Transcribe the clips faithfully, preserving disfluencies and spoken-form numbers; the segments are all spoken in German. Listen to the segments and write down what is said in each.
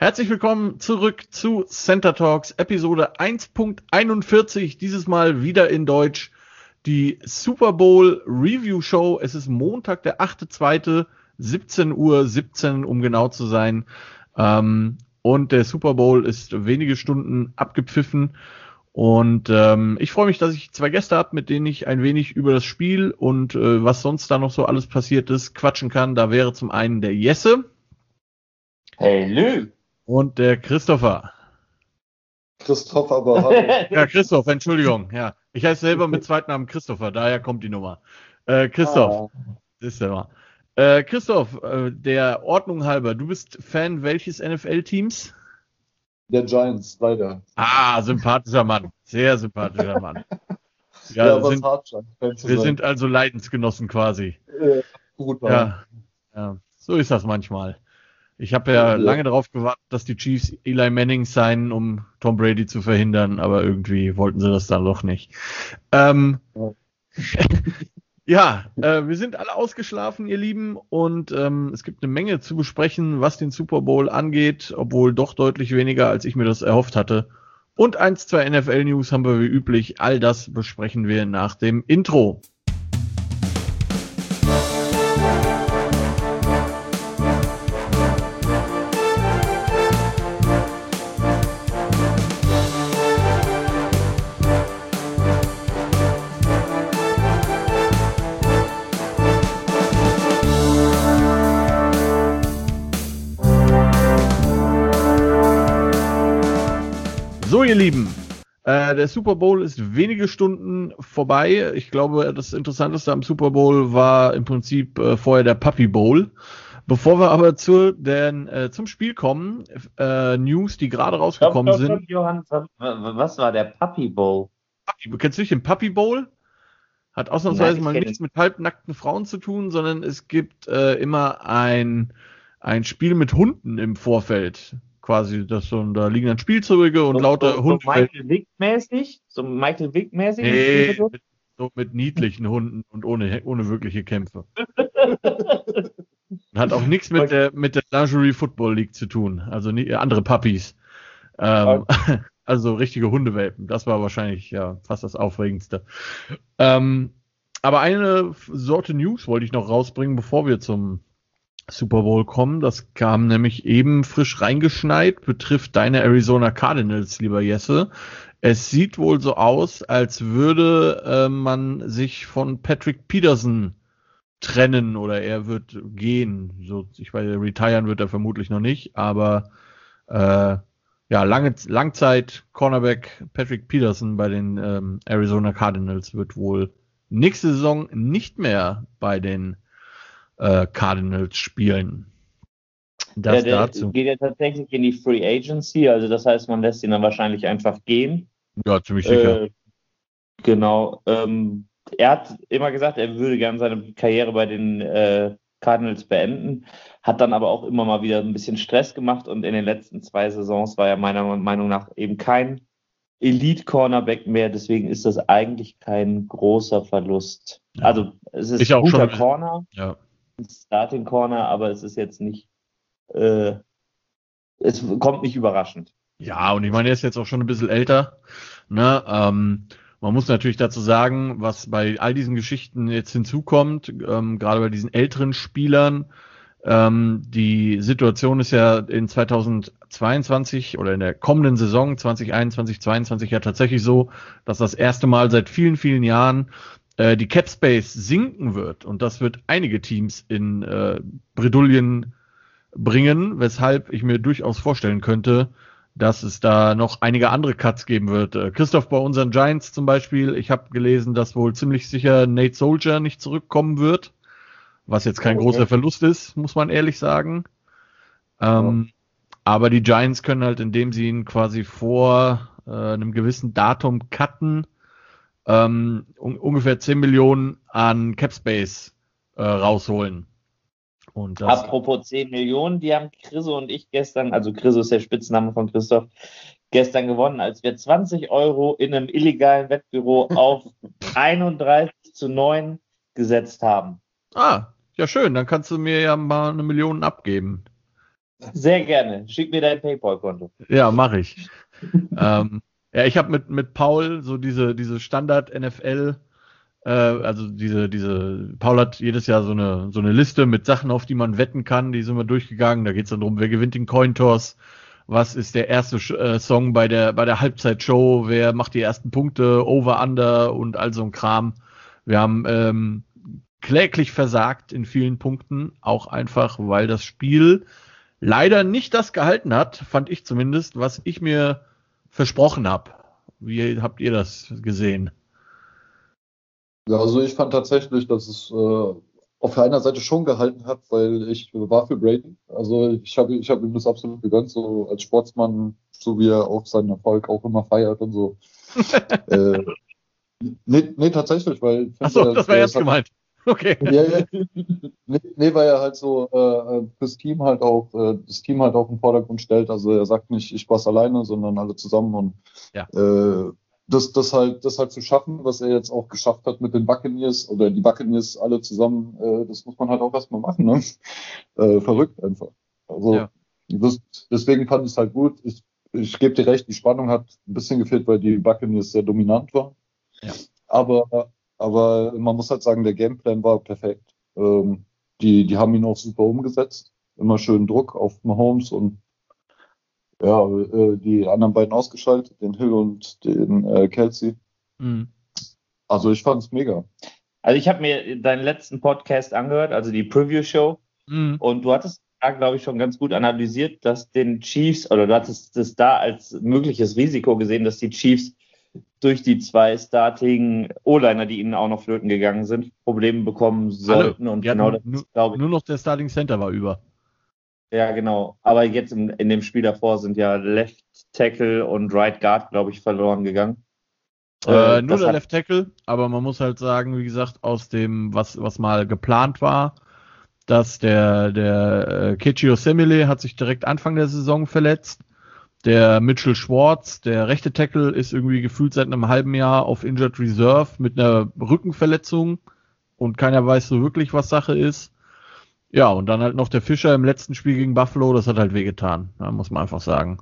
Herzlich willkommen zurück zu Center Talks, Episode eins Punkt einundvierzig, dieses Mal wieder in Deutsch, die Super Bowl Review Show. Es ist Montag, der achte zweite, siebzehn Uhr siebzehn, um genau zu sein. Ähm, und der Super Bowl ist wenige Stunden abgepfiffen. Und ähm, ich freue mich, dass ich zwei Gäste habe, mit denen ich ein wenig über das Spiel und äh, was sonst da noch so alles passiert ist, quatschen kann. Da wäre zum einen der Jesse. Hey Lü. Und der Christopher. Christoph, aber hallo. Ja, Christoph, Entschuldigung. Ja, ich heiße selber mit Zweitnamen Christopher, daher kommt die Nummer. Äh, Christoph, Ah. ist der mal. Äh, Christoph, äh, der Ordnung halber, du bist Fan welches N F L-Teams? Der Giants, leider. Ah, sympathischer Mann. Sehr sympathischer Mann. Ja, Ja, aber sind, es hart scheint, Fan zu wir sein. sind also Leidensgenossen quasi. Äh, gut, Mann. Ja, ja, so ist das manchmal. Ich habe ja, Ja. lange darauf gewartet, dass die Chiefs Eli Manning signen, um Tom Brady zu verhindern, aber irgendwie wollten sie das dann doch nicht. Ähm, Ja. ja, äh, wir sind alle ausgeschlafen, ihr Lieben, und ähm, es gibt eine Menge zu besprechen, was den Super Bowl angeht, obwohl doch deutlich weniger, als ich mir das erhofft hatte. Und eins, zwei N F L-News haben wir wie üblich. All das besprechen wir nach dem Intro. So, ihr Lieben, äh, der Super Bowl ist wenige Stunden vorbei. Ich glaube, das Interessanteste am Super Bowl war im Prinzip äh, vorher der Puppy Bowl. Bevor wir aber zu den, äh, zum Spiel kommen, äh, News, die gerade rausgekommen Stopp, stopp, sind. stopp, Johann, was war der Puppy Bowl? Puppy, kennst du nicht den Puppy Bowl? Hat ausnahmsweise Nein, ich mal kenn nichts mit halbnackten Frauen zu tun, sondern es gibt äh, immer ein, ein Spiel mit Hunden im Vorfeld. Quasi, das so, da liegen dann Spielzeuge und So- lauter so, so Hunde. Michael Vick-mäßig? So Michael Vick-mäßig? Nee, mit, so mit niedlichen Hunden und ohne, ohne wirkliche Kämpfe. Hat auch nichts mit der, mit der Lingerie Football League zu tun. Also nie, andere Puppies. Ähm, also richtige Hundewelpen. Das war wahrscheinlich ja fast das Aufregendste. Ähm, aber eine Sorte News wollte ich noch rausbringen, bevor wir zum Super Bowl kommen. Das kam nämlich eben frisch reingeschneit, betrifft deine Arizona Cardinals, lieber Jesse. Es sieht wohl so aus, als würde äh, man sich von Patrick Peterson trennen oder er wird gehen. So, ich weiß, retiren wird er vermutlich noch nicht, aber äh, ja, lange Langzeit Cornerback Patrick Peterson bei den ähm, Arizona Cardinals wird wohl nächste Saison nicht mehr bei den äh, Cardinals spielen. Das Ja, der dazu. geht ja tatsächlich in die Free Agency, also das heißt, man lässt ihn dann wahrscheinlich einfach gehen. Ja, ziemlich sicher. Äh, genau. Ähm, er hat immer gesagt, er würde gerne seine Karriere bei den äh, Cardinals beenden, hat dann aber auch immer mal wieder ein bisschen Stress gemacht und in den letzten zwei Saisons war er meiner Meinung nach eben kein Elite-Cornerback mehr, deswegen ist das eigentlich kein großer Verlust. Ja. Also es ist Ich auch guter schon- Corner, Ja. ein Starting Corner, aber es ist jetzt nicht, äh, es kommt nicht überraschend. Ja, und ich meine, er ist jetzt auch schon ein bisschen älter. Ne? Ähm, man muss natürlich dazu sagen, was bei all diesen Geschichten jetzt hinzukommt, ähm, gerade bei diesen älteren Spielern, ähm, die Situation ist ja in zweitausendzweiundzwanzig oder in der kommenden Saison zwanzig einundzwanzig, zweiundzwanzig ja tatsächlich so, dass das erste Mal seit vielen, vielen Jahren äh, die Cap Space sinken wird. Und das wird einige Teams in äh, Bredouillen bringen, weshalb ich mir durchaus vorstellen könnte, dass es da noch einige andere Cuts geben wird. Äh, Christoph, bei unseren Giants zum Beispiel, ich habe gelesen, dass wohl ziemlich sicher Nate Soldier nicht zurückkommen wird, was jetzt kein Okay. großer Verlust ist, muss man ehrlich sagen. Ähm, Aber die Giants können halt, indem sie ihn quasi vor äh, einem gewissen Datum cutten, ähm, un- ungefähr zehn Millionen an Cap Space äh, rausholen. Und das, Apropos zehn Millionen, die haben Chriso und ich gestern, also Chriso ist der Spitzname von Christoph, gestern gewonnen, als wir zwanzig Euro in einem illegalen Wettbüro auf einunddreißig zu neun gesetzt haben. ah, ja schön, dann kannst du mir ja mal eine Million abgeben. Sehr gerne. Schick mir dein PayPal-Konto. Ja, mache ich. ähm, ja, ich habe mit, mit Paul so diese, diese Standard-N F L, äh, also diese, diese, Paul hat jedes Jahr so eine, so eine Liste mit Sachen, auf die man wetten kann, die sind wir durchgegangen. Da geht es dann darum, wer gewinnt den Cointoss, was ist der erste äh, Song bei der, bei der Halbzeitshow, wer macht die ersten Punkte, Over, Under und all so ein Kram. Wir haben ähm, kläglich versagt in vielen Punkten, auch einfach, weil das Spiel leider nicht das gehalten hat, fand ich zumindest, was ich mir versprochen habe. Wie habt ihr das gesehen? Ja, also ich fand tatsächlich, dass es äh, auf der einen Seite schon gehalten hat, weil ich war für Brady. Also ich habe ich hab ihm das absolut gegönnt, so als Sportsmann, so wie er auch seinen Erfolg auch immer feiert und so. äh, nee, nee, tatsächlich, weil ich Achso, finde, das war der ernst ist halt, gemeint. Okay. ja, ja, nee, nee, weil er halt so äh, fürs Team halt auch äh, das Team halt auch im Vordergrund stellt. Also er sagt nicht, ich war's alleine, sondern alle zusammen und Ja. äh, das, das halt, das halt zu schaffen, was er jetzt auch geschafft hat mit den Buccaneers oder die Buccaneers alle zusammen, äh, das muss man halt auch erstmal machen, ne? Äh, verrückt einfach. Also Ja. das, deswegen fand ich es halt gut. Ich, ich gebe dir recht, die Spannung hat ein bisschen gefehlt, weil die Buccaneers sehr dominant waren. Ja. Aber, aber man muss halt sagen, der Gameplan war perfekt. Ähm, die, die haben ihn auch super umgesetzt. Immer schön Druck auf Mahomes und ja, äh, die anderen beiden ausgeschaltet, den Hill und den äh, Kelsey. Mhm. Also ich fand es mega. Also ich habe mir deinen letzten Podcast angehört, also die Preview-Show, Mhm. und du hattest da, glaube ich, schon ganz gut analysiert, dass den Chiefs, oder du hattest das da als mögliches Risiko gesehen, dass die Chiefs durch die zwei Starting O-Liner, die ihnen auch noch flöten gegangen sind, Probleme bekommen sollten. Alle. Und Die genau hatten das, nur, glaube ich, nur noch der Starting Center war über. ja, genau. Aber jetzt in, in dem Spiel davor sind ja Left Tackle und Right Guard, glaube ich, verloren gegangen. Äh, Äh, nur das der hat, Left Tackle, aber man muss halt sagen, wie gesagt, aus dem, was, was mal geplant war, dass der, der äh, Kechi Osemele hat sich direkt Anfang der Saison verletzt. Der Mitchell Schwartz, der rechte Tackle, ist irgendwie gefühlt seit einem halben Jahr auf Injured Reserve mit einer Rückenverletzung und keiner weiß so wirklich, was Sache ist. Ja, und dann halt noch der Fischer im letzten Spiel gegen Buffalo, das hat halt wehgetan, ja, muss man einfach sagen.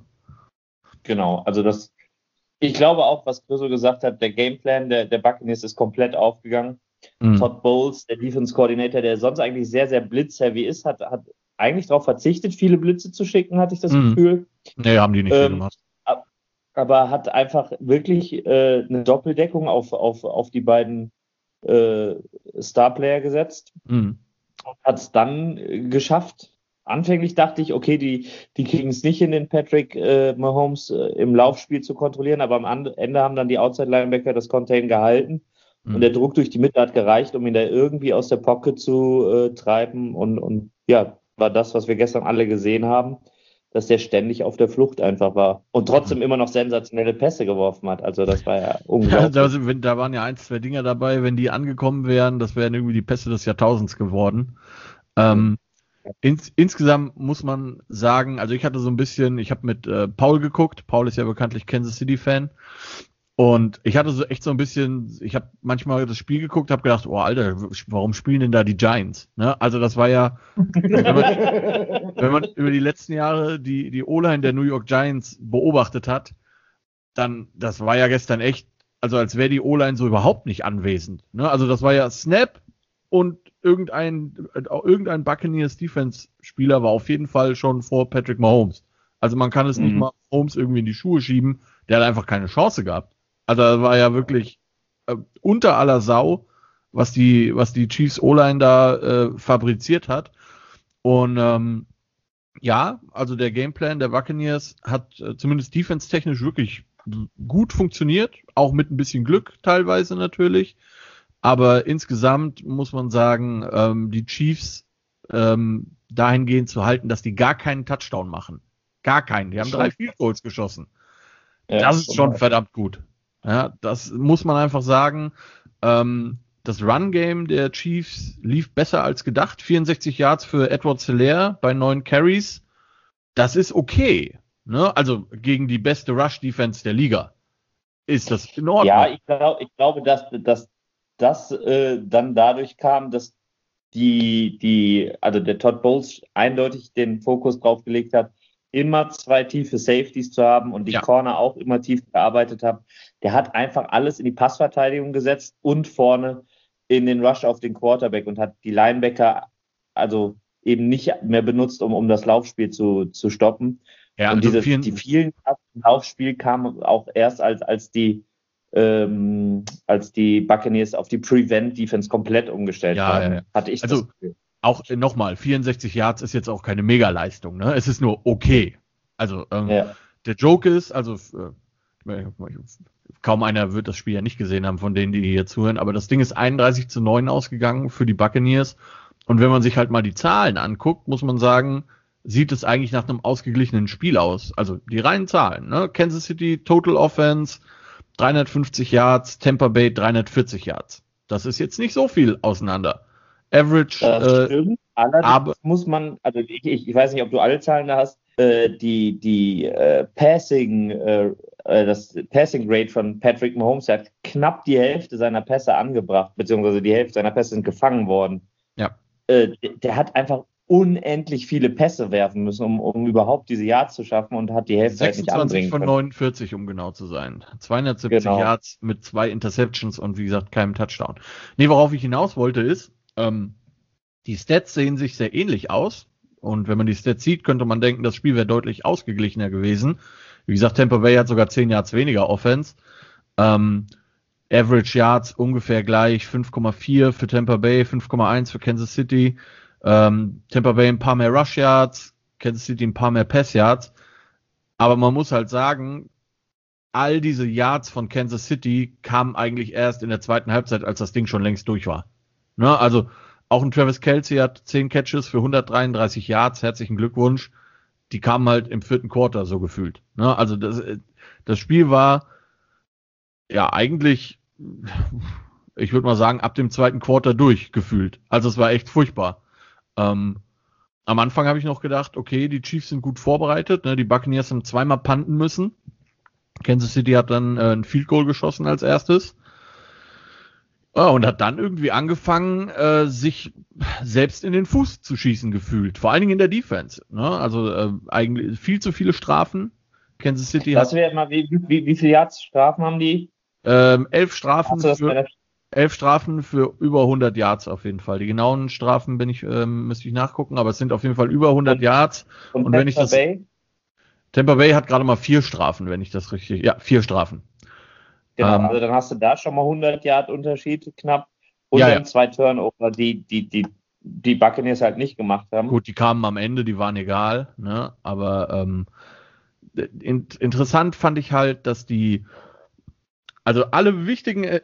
genau. Also das, ich glaube auch, was Chriso gesagt hat, der Gameplan der, der Buccaneers ist komplett aufgegangen. Mhm. Todd Bowles, der Defense Coordinator, der sonst eigentlich sehr, sehr blitzheavy ist, hat, hat eigentlich darauf verzichtet, viele Blitze zu schicken, hatte ich das Mhm. Gefühl. Nee, haben die nicht viel Ähm, gemacht. ab- aber hat einfach wirklich äh, eine Doppeldeckung auf, auf, auf die beiden äh, Starplayer gesetzt. Mhm. Hat es dann äh, geschafft. Anfänglich dachte ich, okay, die, die kriegen es nicht hin, den Patrick äh, Mahomes äh, im Laufspiel zu kontrollieren, aber am And- Ende haben dann die Outside-Linebacker das Contain gehalten. Mhm. Und der Druck durch die Mitte hat gereicht, um ihn da irgendwie aus der Pocket zu äh, treiben. Und, und ja, war das, was wir gestern alle gesehen haben, dass der ständig auf der Flucht einfach war. Und trotzdem immer noch sensationelle Pässe geworfen hat. Also das war ja Ja, unglaublich. da, sind- wenn, da waren ja ein, zwei Dinger dabei, wenn die angekommen wären, das wären irgendwie die Pässe des Jahrtausends geworden. Ähm, ins, insgesamt muss man sagen, also ich hatte so ein bisschen, ich habe mit äh, Paul geguckt, Paul ist ja bekanntlich Kansas City-Fan, und ich hatte so echt so ein bisschen, ich habe manchmal das Spiel geguckt, habe gedacht, oh Alter, warum spielen denn da die Giants? Ne? Also das war ja, wenn man, wenn man über die letzten Jahre die, die O-Line der New York Giants beobachtet hat, dann, das war ja gestern echt, also als wäre die O-Line so überhaupt nicht anwesend. Ne? Also das war ja Snap und irgendein, äh, irgendein Buccaneers Defense-Spieler war auf jeden Fall schon vor Patrick Mahomes. Also man kann es nicht Mhm. mal Mahomes irgendwie in die Schuhe schieben, der hat einfach keine Chance gehabt. Also das war ja wirklich äh, unter aller Sau, was die, was die Chiefs O-Line da äh, fabriziert hat. Und ähm, ja, also der Gameplan der Buccaneers hat äh, zumindest defense-technisch wirklich gut funktioniert, auch mit ein bisschen Glück teilweise natürlich. Aber insgesamt muss man sagen, ähm, die Chiefs ähm, dahingehend zu halten, dass die gar keinen Touchdown machen. Gar keinen. Die haben drei Field Goals geschossen. Ja, Das ist schon hart. verdammt gut. Ja, das muss man einfach sagen. Ähm, das Run-Game der Chiefs lief besser als gedacht. vierundsechzig Yards für Edwards-Helaire bei neun Carries. Das ist okay. Ne? Also gegen die beste Rush-Defense der Liga ist das in Ordnung. Ja, ich, glaub, ich glaube, dass, dass das äh, dann dadurch kam, dass die, die, also der Todd Bowles eindeutig den Fokus drauf gelegt hat, immer zwei tiefe Safeties zu haben und die Ja. Corner auch immer tief gearbeitet hat. Der hat einfach alles in die Passverteidigung gesetzt und vorne in den Rush auf den Quarterback und hat die Linebacker also eben nicht mehr benutzt, um, um das Laufspiel zu, zu stoppen. Ja, und also diese, vielen- die vielen im Laufspiel kamen auch erst, als, als die ähm, als die Buccaneers auf die Prevent-Defense komplett umgestellt Ja, haben, ja, ja. hatte ich Also, das Gefühl. Auch äh, nochmal, vierundsechzig Yards ist jetzt auch keine Mega-Leistung, ne? Es ist nur okay. Also, ähm, Ja. der Joke ist, also äh, kaum einer wird das Spiel ja nicht gesehen haben, von denen, die hier zuhören, aber das Ding ist einunddreißig zu neun ausgegangen für die Buccaneers. Und wenn man sich halt mal die Zahlen anguckt, muss man sagen, sieht es eigentlich nach einem ausgeglichenen Spiel aus. Also die reinen Zahlen, ne? Kansas City Total Offense dreihundertfünfzig Yards, Tampa Bay dreihundertvierzig Yards. Das ist jetzt nicht so viel auseinander. Average, Das äh, stimmt. Allerdings aber- muss man, also ich, ich, ich weiß nicht, ob du alle Zahlen da hast, äh, die, die äh, Passing, äh, äh, das Passing Rate von Patrick Mahomes, der hat knapp die Hälfte seiner Pässe angebracht, beziehungsweise die Hälfte seiner Pässe sind gefangen worden. ja. Äh, der, der hat einfach unendlich viele Pässe werfen müssen, um, um überhaupt diese Yards zu schaffen und hat die Hälfte halt nicht sechsundzwanzig anbringen von können. neunundvierzig, um genau zu sein. zweihundertsiebzig Genau. Yards mit zwei Interceptions und wie gesagt keinem Touchdown. Nee, worauf ich hinaus wollte ist, ähm, die Stats sehen sich sehr ähnlich aus. Und wenn man die Stats sieht, könnte man denken, das Spiel wäre deutlich ausgeglichener gewesen. Wie gesagt, Tampa Bay hat sogar zehn Yards weniger Offense. Ähm, Average Yards ungefähr gleich, fünf Komma vier für Tampa Bay, fünf Komma eins für Kansas City. Ähm, Tampa Bay ein paar mehr Rush Yards, Kansas City ein paar mehr Pass Yards. Aber man muss halt sagen, all diese Yards von Kansas City kamen eigentlich erst in der zweiten Halbzeit, als das Ding schon längst durch war. Ne? Also auch ein Travis Kelce hat zehn Catches für hundertdreiunddreißig Yards, herzlichen Glückwunsch. Die kamen halt im vierten Quarter so gefühlt. Ne? Also das, das Spiel war ja eigentlich, ich würde mal sagen, ab dem zweiten Quarter durchgefühlt. Also es war echt furchtbar. Ähm, am Anfang habe ich noch gedacht, okay, die Chiefs sind gut vorbereitet. Ne? Die Buccaneers haben zweimal punten müssen. Kansas City hat dann äh, ein Field Goal geschossen als erstes. Oh, und hat dann irgendwie angefangen, äh, sich selbst in den Fuß zu schießen gefühlt. Vor allen Dingen in der Defense. Ne? Also äh, eigentlich viel zu viele Strafen. Kansas City Das hat wäre mal, wie, wie, wie viele Yards Strafen haben die? ähm, elf Strafen Hast du das bei für der elf Strafen für über hundert Yards auf jeden Fall. Die genauen Strafen bin ich ähm, müsste ich nachgucken, aber es sind auf jeden Fall über hundert Und- Yards. und Und wenn ich Tampa das- Bay? Tampa Bay hat gerade mal vier Strafen, wenn ich das richtig, ja, vier Strafen. Genau, Ähm, also dann hast du da schon mal hundert Yard Unterschied knapp und Ja, dann ja. zwei Turnover, die die die die Buccaneers halt nicht gemacht haben. Gut, die kamen am Ende, die waren egal, ne? Aber ähm, in, interessant fand ich halt, dass die, also alle wichtigen äh,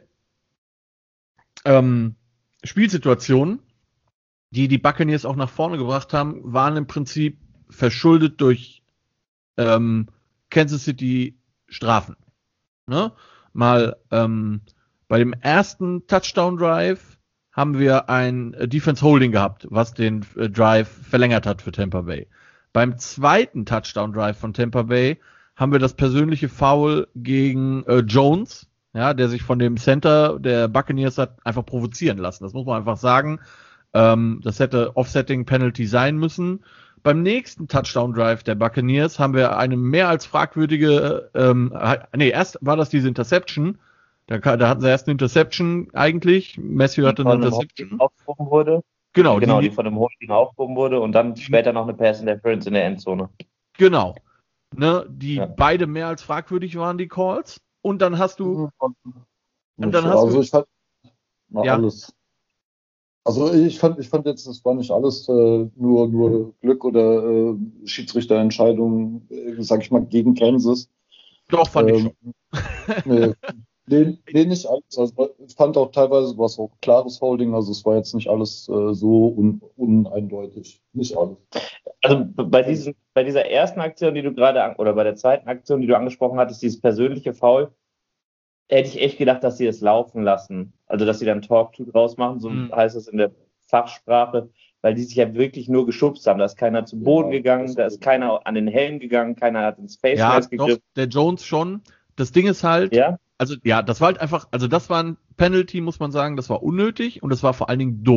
ähm, Spielsituationen, die die Buccaneers auch nach vorne gebracht haben, waren im Prinzip verschuldet durch ähm, Kansas City Strafen. Ne? Mal ähm, bei dem ersten Touchdown Drive haben wir ein äh, Defense Holding gehabt, was den äh, Drive verlängert hat für Tampa Bay. Beim zweiten Touchdown Drive von Tampa Bay haben wir das persönliche Foul gegen äh, Jones, ja, der sich von dem Center der Buccaneers hat einfach provozieren lassen. Das muss man einfach sagen. Ähm, das hätte Offsetting Penalty sein müssen. Beim nächsten Touchdown Drive der Buccaneers haben wir eine mehr als fragwürdige, ähm, nee, erst war das diese Interception. Da, da hatten sie erst eine Interception eigentlich. Matthew hatte Die eine von einem Interception. Holding aufgehoben wurde. Genau, genau, die, die von einem Holding aufgehoben wurde und dann später noch eine Pass Interference in der Endzone. genau. Ne, die Ja. beide mehr als fragwürdig waren, die Calls. Und dann hast du, Nicht, dann hast also du- ich fand na, Ja. alles. Also ich fand, ich fand jetzt, das war nicht alles äh, nur, nur Glück oder äh, Schiedsrichterentscheidungen, äh, sag ich mal, gegen Kansas. doch, fand ich Ähm, schon. Nee, nee, nee, nicht alles. Also ich fand auch teilweise was auch klares Holding, also es war jetzt nicht alles äh, so un, uneindeutig. Nicht alles. Also bei, diesen, bei dieser ersten Aktion, die du gerade, an- oder bei der zweiten Aktion, die du angesprochen hattest, dieses persönliche Foul, hätte ich echt gedacht, dass sie es laufen lassen. Also, dass sie dann Talk-to draus machen, so Mhm. heißt es in der Fachsprache, weil die sich ja wirklich nur geschubst haben. Da ist keiner zu Boden Ja, gegangen, das da ist ist keiner an den Helm gegangen, keiner hat ins Face Ja, Mask doch, gegriffen. der Jones schon. Das Ding ist halt, Ja? also ja, das war halt einfach, also das war ein Penalty, muss man sagen, das war unnötig und das war vor allen Dingen dumm.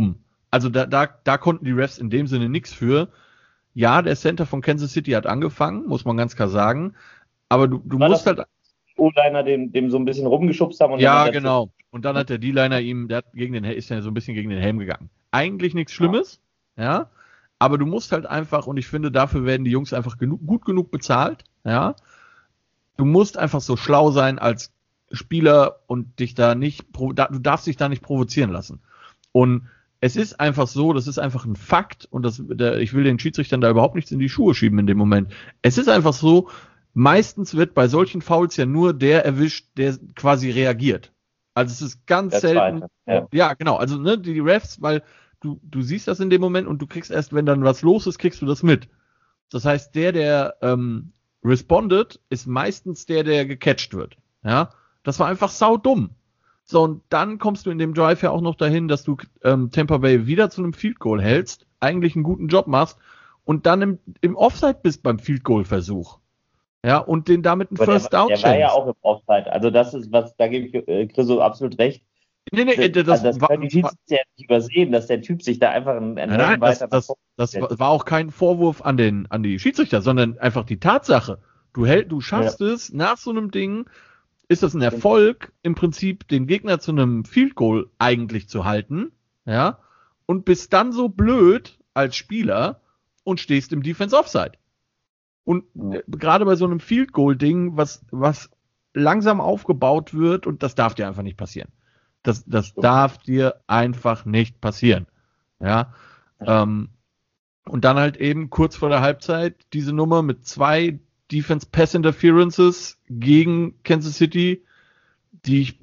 Also da, da, da konnten die Refs in dem Sinne nichts für. Ja, der Center von Kansas City hat angefangen, muss man ganz klar sagen. Aber du, du musst halt. O-Liner dem, dem so ein bisschen rumgeschubst haben. Und ja, dann genau. Und dann hat der D-Liner ihm, der hat gegen den, ist ja so ein bisschen gegen den Helm gegangen. Eigentlich nichts Schlimmes, ja. ja. Aber du musst halt einfach, und ich finde, dafür werden die Jungs einfach genug, gut genug bezahlt, ja. Du musst einfach so schlau sein als Spieler und dich da nicht, du darfst dich da nicht provozieren lassen. Und es ist einfach so, das ist einfach ein Fakt, und das, der, ich will den Schiedsrichtern da überhaupt nichts in die Schuhe schieben in dem Moment. Es ist einfach so, meistens wird bei solchen Fouls ja nur der erwischt, der quasi reagiert. Also es ist ganz das selten. Ja. ja, genau. Also ne, die Refs, weil du, du siehst das in dem Moment und du kriegst erst, wenn dann was los ist, kriegst du das mit. Das heißt, der, der ähm, respondet, ist meistens der, der gecatcht wird. Ja, das war einfach saudumm. So, und dann kommst du in dem Drive ja auch noch dahin, dass du ähm, Tampa Bay wieder zu einem Field Goal hältst, eigentlich einen guten Job machst und dann im, im Offside bist beim Field Goal Versuch. Ja, und den damit einen Aber First der, Down Der war ja auch im Offside. Also das ist was, da gebe ich äh, Chriso absolut recht. Nee, nee, das, also das war, können die Schiedsrichter ja nicht übersehen, dass der Typ sich da einfach einen nein, nein, das, das, das war, war auch kein Vorwurf an den, an die Schiedsrichter, sondern einfach die Tatsache. Du hält, du schaffst ja. es, nach so einem Ding ist das ein Erfolg, im Prinzip den Gegner zu einem Field Goal eigentlich zu halten, ja, und bist dann so blöd als Spieler und stehst im Defense Offside. Und ja. gerade bei so einem Field Goal Ding, was, was langsam aufgebaut wird, und das darf dir einfach nicht passieren. Das, das so. darf dir einfach nicht passieren. Ja. ja. Ähm, und dann halt eben kurz vor der Halbzeit diese Nummer mit zwei Defense Pass Interferences gegen Kansas City, die ich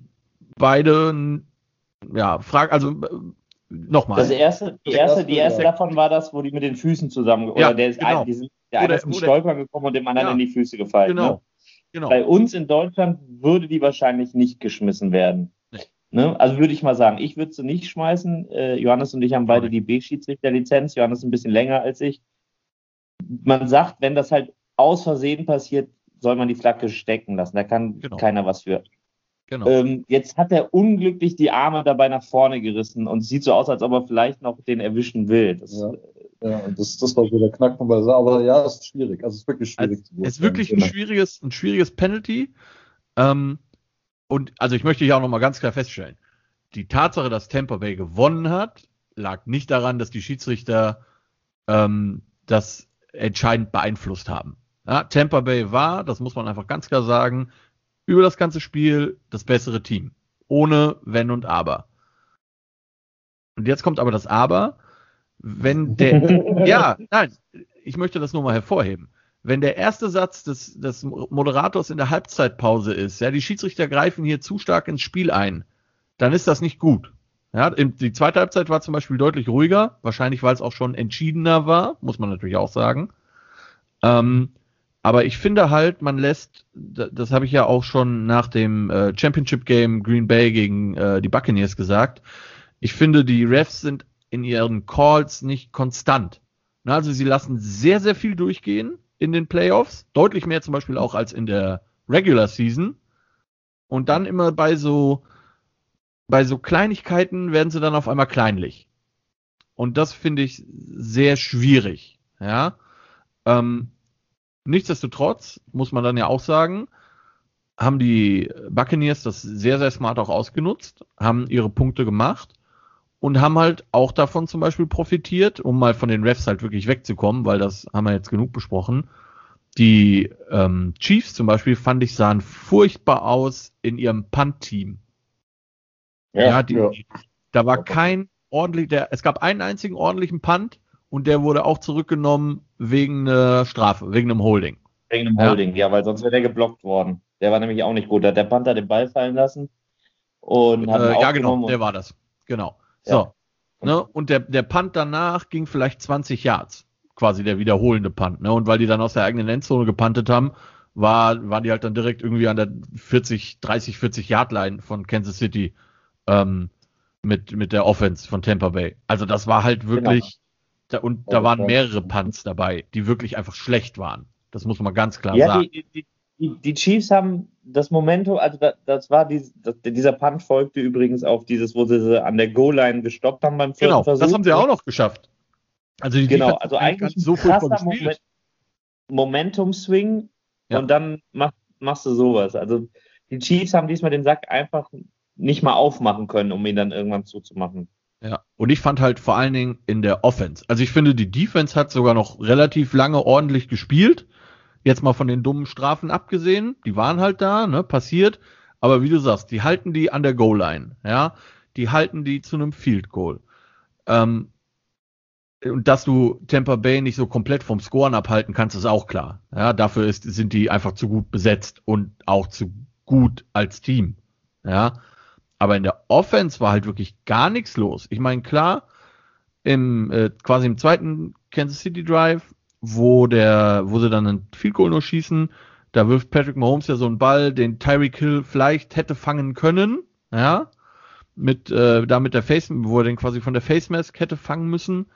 beide, ja, frage, also nochmal. Das erste, die erste, die erste davon war das, wo die mit den Füßen zusammen, oder ja, der ist genau. ein, die sind, der eine ist ins Stolpern gekommen und dem anderen ja, in die Füße gefallen. Genau. Ne? genau. Bei uns in Deutschland würde die wahrscheinlich nicht geschmissen werden. Nee. Ne? Also würde ich mal sagen, ich würde sie nicht schmeißen. Äh, Johannes und ich haben beide die B-Schiedsrichterlizenz. Johannes ein bisschen länger als ich. Man sagt, wenn das halt aus Versehen passiert, soll man die Flagge stecken lassen. Da kann genau. keiner was für. Genau. Ähm, jetzt hat er unglücklich die Arme dabei nach vorne gerissen und sieht so aus, als ob er vielleicht noch den erwischen will. Das, ja, ja das, das war so der Knackpunkt. Aber ja, es ist schwierig. Also es ist wirklich schwierig. Also, es ist wirklich ein schwieriges, ein schwieriges Penalty. Ähm, und also ich möchte hier auch nochmal ganz klar feststellen, die Tatsache, dass Tampa Bay gewonnen hat, lag nicht daran, dass die Schiedsrichter ähm, das entscheidend beeinflusst haben. Ja, Tampa Bay war, das muss man einfach ganz klar sagen, über das ganze Spiel das bessere Team. Ohne Wenn und Aber. Und jetzt kommt aber das Aber. Wenn der, ja, nein, ich möchte das nur mal hervorheben. Wenn der erste Satz des, des Moderators in der Halbzeitpause ist, ja, die Schiedsrichter greifen hier zu stark ins Spiel ein, dann ist das nicht gut. Ja, die zweite Halbzeit war zum Beispiel deutlich ruhiger, wahrscheinlich weil es auch schon entschiedener war, muss man natürlich auch sagen. Ähm, aber ich finde halt, man lässt, das habe ich ja auch schon nach dem äh, Championship Game Green Bay gegen äh, die Buccaneers gesagt, ich finde, die Refs sind in ihren Calls nicht konstant. Na, also sie lassen sehr, sehr viel durchgehen in den Playoffs, deutlich mehr zum Beispiel auch als in der Regular Season. Und dann immer bei so bei so Kleinigkeiten werden sie dann auf einmal kleinlich. Und das finde ich sehr schwierig. Ja. Ähm, nichtsdestotrotz, muss man dann ja auch sagen, haben die Buccaneers das sehr, sehr smart auch ausgenutzt, haben ihre Punkte gemacht und haben halt auch davon zum Beispiel profitiert, um mal von den Refs halt wirklich wegzukommen, weil das haben wir jetzt genug besprochen. Die ähm, Chiefs zum Beispiel, fand ich, sahen furchtbar aus in ihrem Punt-Team. Ja, ja, die, ja. Da war kein ordentlich, der, es gab einen einzigen ordentlichen Punt und der wurde auch zurückgenommen wegen einer Strafe, wegen einem Holding. Wegen einem Holding, ja, ja weil sonst wäre der geblockt worden. Der war nämlich auch nicht gut. Da hat der Panther den Ball fallen lassen und hat äh, ihn ja, genau, der war das. Genau. Ja. So. Ne? Und der, der Punt danach ging vielleicht zwanzig Yards. Quasi der wiederholende Punt. Ne? Und weil die dann aus der eigenen Endzone gepuntet haben, war, waren die halt dann direkt irgendwie an der vierzig, dreißig, vierzig Yard Line von Kansas City ähm, mit, mit der Offense von Tampa Bay. Also das war halt wirklich, genau. da, und da waren mehrere Punts dabei, die wirklich einfach schlecht waren. Das muss man ganz klar ja, sagen. Die, die, die, die Chiefs haben das Momentum, also das, das war dies, das, dieser Punt folgte übrigens auf dieses, wo sie sie an der Goal-Line gestoppt haben beim vierten Genau, Versuch. das haben sie auch noch geschafft. Also die Genau, Defense also hat eigentlich ein so furchtbar krasser gespielt. Moment, Momentum-Swing Ja. und dann mach, machst du sowas. Also die Chiefs haben diesmal den Sack einfach nicht mal aufmachen können, um ihn dann irgendwann zuzumachen. Ja, und ich fand halt vor allen Dingen in der Offense. Also ich finde, die Defense hat sogar noch relativ lange ordentlich gespielt. Jetzt mal von den dummen Strafen abgesehen. Die waren halt da, ne, passiert. Aber wie du sagst, die halten die an der Goal-Line, ja. Die halten die zu einem Field Goal. Ähm, und dass du Tampa Bay nicht so komplett vom Scoren abhalten kannst, ist auch klar. Ja, dafür ist, sind die einfach zu gut besetzt und auch zu gut als Team. Ja. Aber in der Offense war halt wirklich gar nichts los. Ich meine, klar, im, äh, quasi im zweiten Kansas City Drive, wo der, wo sie dann einen Field Goal nur schießen, da wirft Patrick Mahomes ja so einen Ball, den Tyreek Hill vielleicht hätte fangen können, ja, mit, äh, da mit der Face, wo er den quasi von der Face Mask hätte fangen müssen.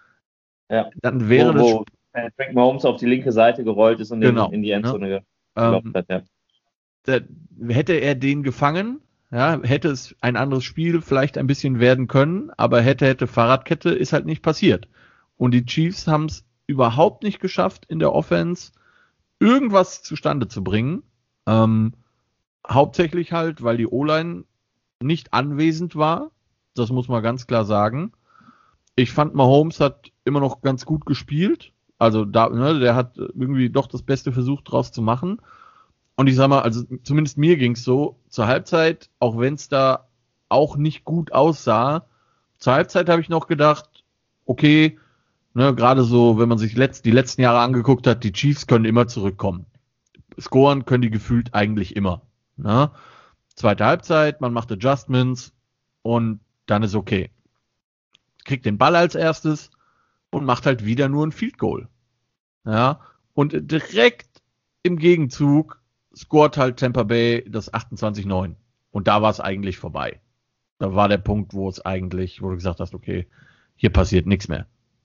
Ja. Dann wäre wo, wo das. Patrick Mahomes auf die linke Seite gerollt ist und Genau, in, in die Endzone ne? gelaufen ähm, hat, ja. Da, hätte er den gefangen, ja, hätte es ein anderes Spiel vielleicht ein bisschen werden können, aber hätte, hätte Fahrradkette ist halt nicht passiert. Und die Chiefs haben es überhaupt nicht geschafft, in der Offense irgendwas zustande zu bringen. Ähm, hauptsächlich halt, weil die O-Line nicht anwesend war. Das muss man ganz klar sagen. Ich fand, Mahomes hat immer noch ganz gut gespielt. Also da, ne, der hat irgendwie doch das Beste versucht, draus zu machen. Und ich sag mal, also zumindest mir ging's so, zur Halbzeit, auch wenn es da auch nicht gut aussah, zur Halbzeit habe ich noch gedacht, okay, ne, gerade so, wenn man sich letzt, die letzten Jahre angeguckt hat, die Chiefs können immer zurückkommen. Scoren können die gefühlt eigentlich immer. Ne? Zweite Halbzeit, man macht Adjustments und dann ist okay. Kriegt den Ball als erstes und macht halt wieder nur ein Field Goal. Ja, und direkt im Gegenzug scored halt Tampa Bay das achtundzwanzig neun. Und da war es eigentlich vorbei. Da war der Punkt, wo es eigentlich, wo du gesagt hast, okay, hier passiert nichts mehr.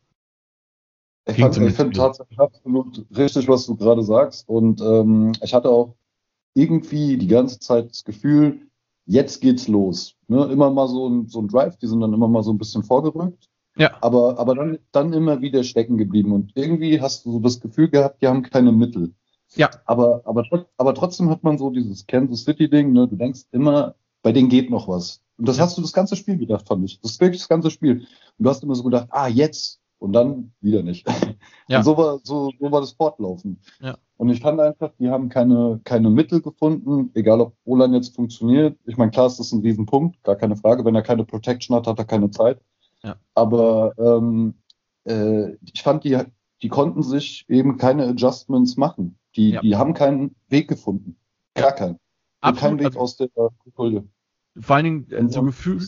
Ich, fand, ich finde tatsächlich absolut richtig, was du gerade sagst. Und ähm, ich hatte auch irgendwie die ganze Zeit das Gefühl, jetzt geht's los. Ne? Immer mal so ein, so ein Drive, die sind dann immer mal so ein bisschen vorgerückt. Ja. Aber, aber dann, dann immer wieder stecken geblieben. Und irgendwie hast du so das Gefühl gehabt, die haben keine Mittel. Ja. Aber, aber, aber trotzdem hat man so dieses Kansas City-Ding, ne? Du denkst immer, bei denen geht noch was. Und das Ja. hast du das ganze Spiel gedacht, fand ich. Das ist wirklich das ganze Spiel. Und du hast immer so gedacht, ah, jetzt. Und dann wieder nicht. Ja. Und so war, so, so war das Fortlaufen. Ja. Und ich fand einfach, die haben keine, keine Mittel gefunden, egal ob O-Line jetzt funktioniert. Ich meine, klar ist das ein Riesenpunkt, gar keine Frage. Wenn er keine Protection hat, hat er keine Zeit. Ja. Aber ähm, äh, ich fand, die, die konnten sich eben keine Adjustments machen. Die, Ja. die haben keinen Weg gefunden. Gar keinen. Absolut. Keinen Weg Also, aus der Folie. vor allen Dingen, äh, so gefühlt,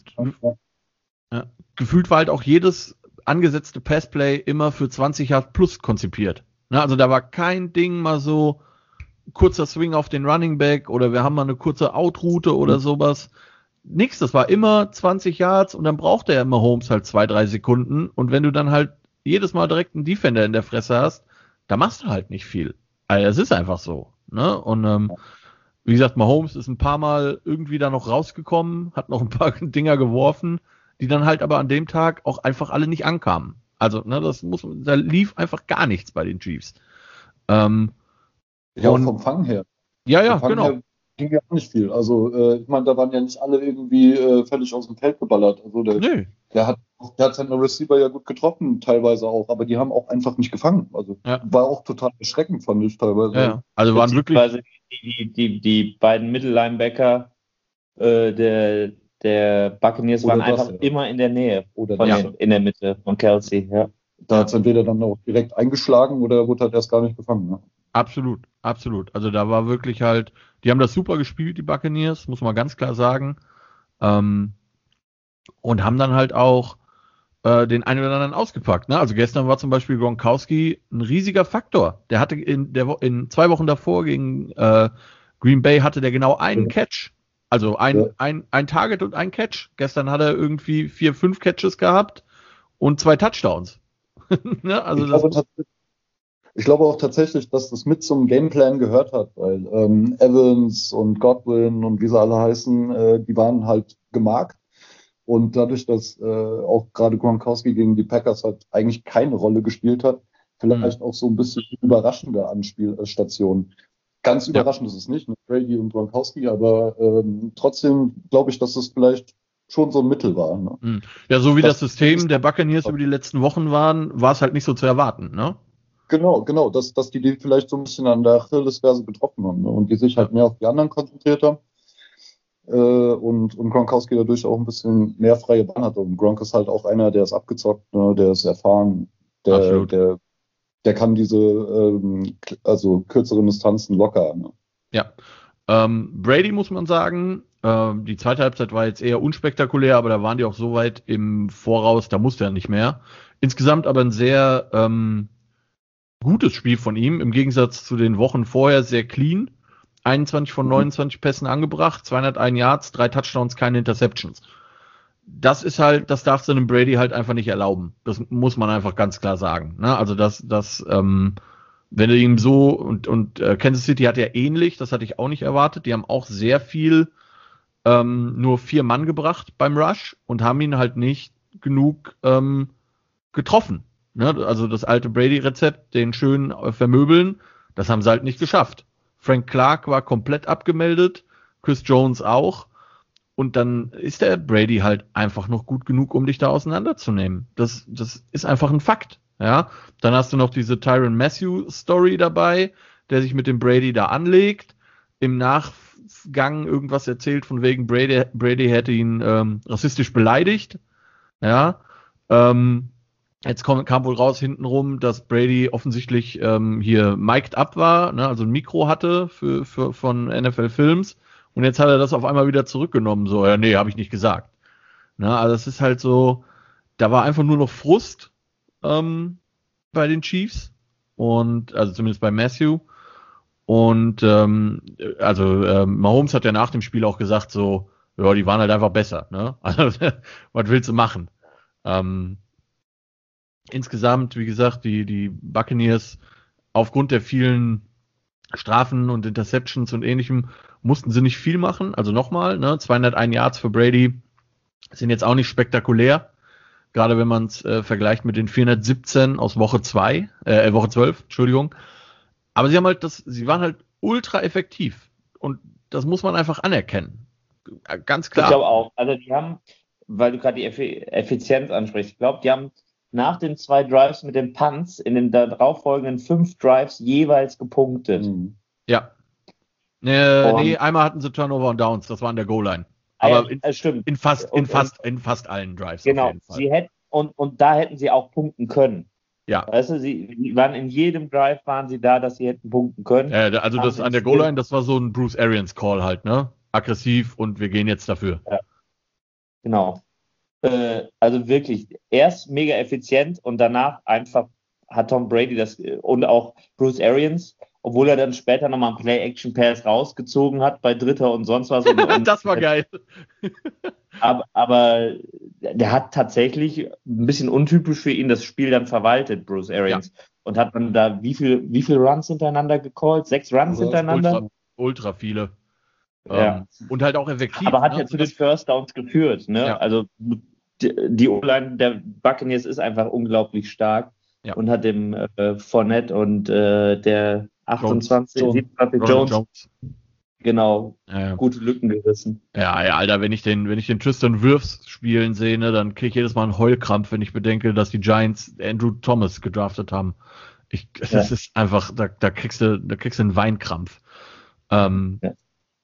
ja, gefühlt war halt auch jedes angesetzte Passplay immer für zwanzig Yard plus konzipiert. Ne, also da war kein Ding mal so kurzer Swing auf den Running Back oder wir haben mal eine kurze Outroute oder sowas. Nix, das war immer zwanzig Yards und dann brauchte er immer Mahomes halt zwei, drei Sekunden und wenn du dann halt jedes Mal direkt einen Defender in der Fresse hast, da machst du halt nicht viel. Also es ist einfach so. Ne? Und ähm, wie gesagt, Mahomes ist ein paar Mal irgendwie da noch rausgekommen, hat noch ein paar Dinger geworfen, die dann halt aber an dem Tag auch einfach alle nicht ankamen. Also, ne, das muss, da lief einfach gar nichts bei den Chiefs. Ähm, Ja, und- auch vom Fang her. ja, ja, Vom Fang genau. her ging ja auch nicht viel. Also, äh, ich meine, da waren ja nicht alle irgendwie äh, völlig aus dem Feld geballert. Also, der, Nö. der, hat, der hat seine Receiver ja gut getroffen, teilweise auch, aber die haben auch einfach nicht gefangen. Also, Ja. war auch total erschreckend, fand ich teilweise. Ja, ja. Also waren wirklich, Beziehungsweise die, die, die beiden Mittellinebacker äh, der, der Buccaneers Oder waren das, einfach ja. immer in der Nähe, Oder von das. den, in der Mitte von Kelsey. Ja. Da hat es entweder dann auch direkt eingeschlagen oder wurde halt erst gar nicht gefangen. Ne? absolut, absolut. Also da war wirklich halt, die haben das super gespielt, die Buccaneers, muss man ganz klar sagen. Ähm, und haben dann halt auch äh, den einen oder anderen ausgepackt. Ne? Also gestern war zum Beispiel Gronkowski ein riesiger Faktor. Der hatte in, der, Wo- in zwei Wochen davor gegen äh, Green Bay hatte der genau einen Ja. Catch. Also ein, Ja. ein, ein Target und ein Catch. Gestern hat er irgendwie vier, fünf Catches gehabt und zwei Touchdowns. ne? Also ich, das glaube, tats- Ich glaube auch tatsächlich, dass das mit zum Gameplan gehört hat, weil ähm, Evans und Godwin und wie sie alle heißen, äh, die waren halt gemarkt. Und dadurch, dass äh, auch gerade Gronkowski gegen die Packers halt eigentlich keine Rolle gespielt hat, vielleicht mhm. auch so ein bisschen überraschende Anspielstation. Ganz überraschend ja. ist es nicht, mit Brady und Gronkowski, aber ähm, trotzdem glaube ich, dass das vielleicht schon so ein Mittel war. Ne? Ja, so wie das, das System der Buccaneers über die letzten Wochen waren, war es halt nicht so zu erwarten, ne? Genau, genau, dass, dass die die vielleicht so ein bisschen an der Achillesferse getroffen haben, ne? Und die sich halt mehr auf die anderen konzentriert haben. Äh, und, und Gronkowski dadurch auch ein bisschen mehr freie Bahn hatte. Und Gronk ist halt auch einer, der ist abgezockt, ne? Der ist erfahren, der, der, der kann diese ähm, also kürzeren Distanzen locker. Ne? Ja. Ähm, Brady muss man sagen, ähm, die zweite Halbzeit war jetzt eher unspektakulär, aber da waren die auch so weit im Voraus, da musste er nicht mehr. Insgesamt aber ein sehr ähm, gutes Spiel von ihm, im Gegensatz zu den Wochen vorher sehr clean. einundzwanzig von neunundzwanzig Pässen angebracht, zweihunderteins Yards, drei Touchdowns, keine Interceptions. Das ist halt, das darfst du einem Brady halt einfach nicht erlauben. Das muss man einfach ganz klar sagen. Ne? Also das, das, ähm, wenn du ihm so, und, und äh, Kansas City hat ja ähnlich, das hatte ich auch nicht erwartet, die haben auch sehr viel ähm, nur vier Mann gebracht beim Rush und haben ihn halt nicht genug ähm, getroffen. Ne? Also das alte Brady-Rezept, den schön äh, vermöbeln, das haben sie halt nicht geschafft. Frank Clark war komplett abgemeldet, Chris Jones auch. Und dann ist der Brady halt einfach noch gut genug, um dich da auseinanderzunehmen. Das, das ist einfach ein Fakt. Ja, dann hast du noch diese Tyrann Mathieu Story dabei, der sich mit dem Brady da anlegt, im Nachgang irgendwas erzählt von wegen Brady, Brady hätte ihn ähm, rassistisch beleidigt. Ja, ähm, jetzt kam, kam wohl raus hintenrum, dass Brady offensichtlich ähm, hier mic'd up war, ne, also ein Mikro hatte für, für von N F L Films. Und jetzt hat er das auf einmal wieder zurückgenommen. So, ja, nee, habe ich nicht gesagt. Na, also es ist halt so, da war einfach nur noch Frust ähm, bei den Chiefs. Und, also zumindest bei Mathieu. Und ähm, also ähm, Mahomes hat ja nach dem Spiel auch gesagt, so, ja, die waren halt einfach besser. Ne? Also, was willst du machen? Ähm, insgesamt, wie gesagt, die, die Buccaneers aufgrund der vielen Strafen und Interceptions und ähnlichem mussten sie nicht viel machen. Also nochmal, ne, zweihunderteins Yards für Brady sind jetzt auch nicht spektakulär. Gerade wenn man es äh, vergleicht mit den vierhundertsiebzehn aus Woche zwei, äh, Woche zwölf, Entschuldigung. Aber sie haben halt das, sie waren halt ultra effektiv. Und das muss man einfach anerkennen. Ganz klar. Ich glaube auch. Also die haben, weil du gerade die Eff- Effizienz ansprichst, ich glaube, die haben nach den zwei Drives mit den Punts in den darauffolgenden fünf Drives jeweils gepunktet. Mhm. Ja. Äh, nee, einmal hatten sie Turnover und Downs, das war an der Goal-Line. Aber ja, in, äh, stimmt. in, fast, in, und, fast, in fast allen Drives genau, auf jeden Fall. Sie hätten, und, und da hätten sie auch punkten können. Ja. Weißt du, sie waren in jedem Drive waren sie da, dass sie hätten punkten können. Äh, also das an der Goal-Line, das war so ein Bruce Arians Call halt, ne? Aggressiv und wir gehen jetzt dafür. Ja. Genau. Äh, also wirklich, erst mega effizient und danach einfach hat Tom Brady das und auch Bruce Arians, obwohl er dann später nochmal einen Play-Action-Pass rausgezogen hat bei Dritter und sonst was. Und, und das war geil. aber, aber der hat tatsächlich ein bisschen untypisch für ihn das Spiel dann verwaltet, Bruce Arians. Ja. Und hat dann da wie viel, wie viel Runs hintereinander gecallt? Sechs Runs also hintereinander? Ultra, ultra viele. Ja. Ähm, und halt auch effektiv. Aber hat ne? ja zu den First Downs geführt. Ne? Ja. Also die, die O-Line der Buccaneers ist einfach unglaublich stark. Ja. Und hat dem äh, Fournette und äh, der achtundzwanzig, Jones. siebenundzwanzig Jones, Jones. Genau, ja, ja. gute Lücken gerissen. Ja, ja, Alter, wenn ich den, wenn ich den Tristan Wirfs spielen sehe, ne, dann kriege ich jedes Mal einen Heulkrampf, wenn ich bedenke, dass die Giants Andrew Thomas gedraftet haben. Ich, das ja. ist einfach, da, da kriegst du, da kriegst du einen Weinkrampf. Ähm, ja.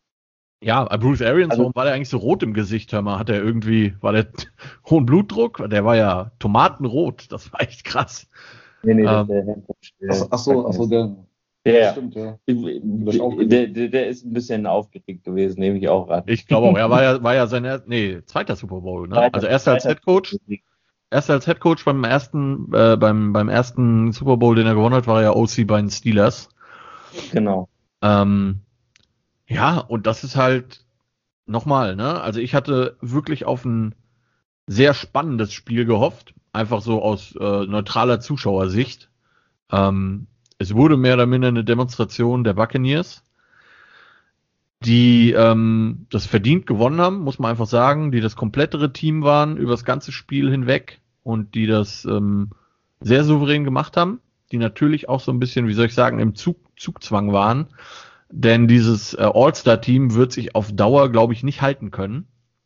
Ja, Bruce Arians, also, warum war der eigentlich so rot im Gesicht, hör mal? Hat er irgendwie, war der hohen Blutdruck? Der war ja tomatenrot, das war echt krass. Nee, nee, das ähm, der Ach so, ach so, der, ja, stimmt, ja. Der, der, der ist ein bisschen aufgeregt gewesen, nehme ich auch an. Ich glaube auch, er war ja, war ja sein, er- nee, zweiter Super Bowl, ne? Zweiter, also erster als Headcoach, erster als Headcoach beim ersten, äh, beim, beim ersten Super Bowl, den er gewonnen hat, war er ja O C bei den Steelers. Genau. Ähm, Ja, und das ist halt nochmal, ne? Also ich hatte wirklich auf ein sehr spannendes Spiel gehofft, einfach so aus äh, neutraler Zuschauersicht. Ähm, es wurde mehr oder minder eine Demonstration der Buccaneers, die ähm, das verdient gewonnen haben, muss man einfach sagen, die das komplettere Team waren über das ganze Spiel hinweg und die das ähm, sehr souverän gemacht haben, die natürlich auch so ein bisschen, wie soll ich sagen, im Zug, Zugzwang waren, denn dieses äh, All-Star-Team wird sich auf Dauer, glaube ich, nicht halten können.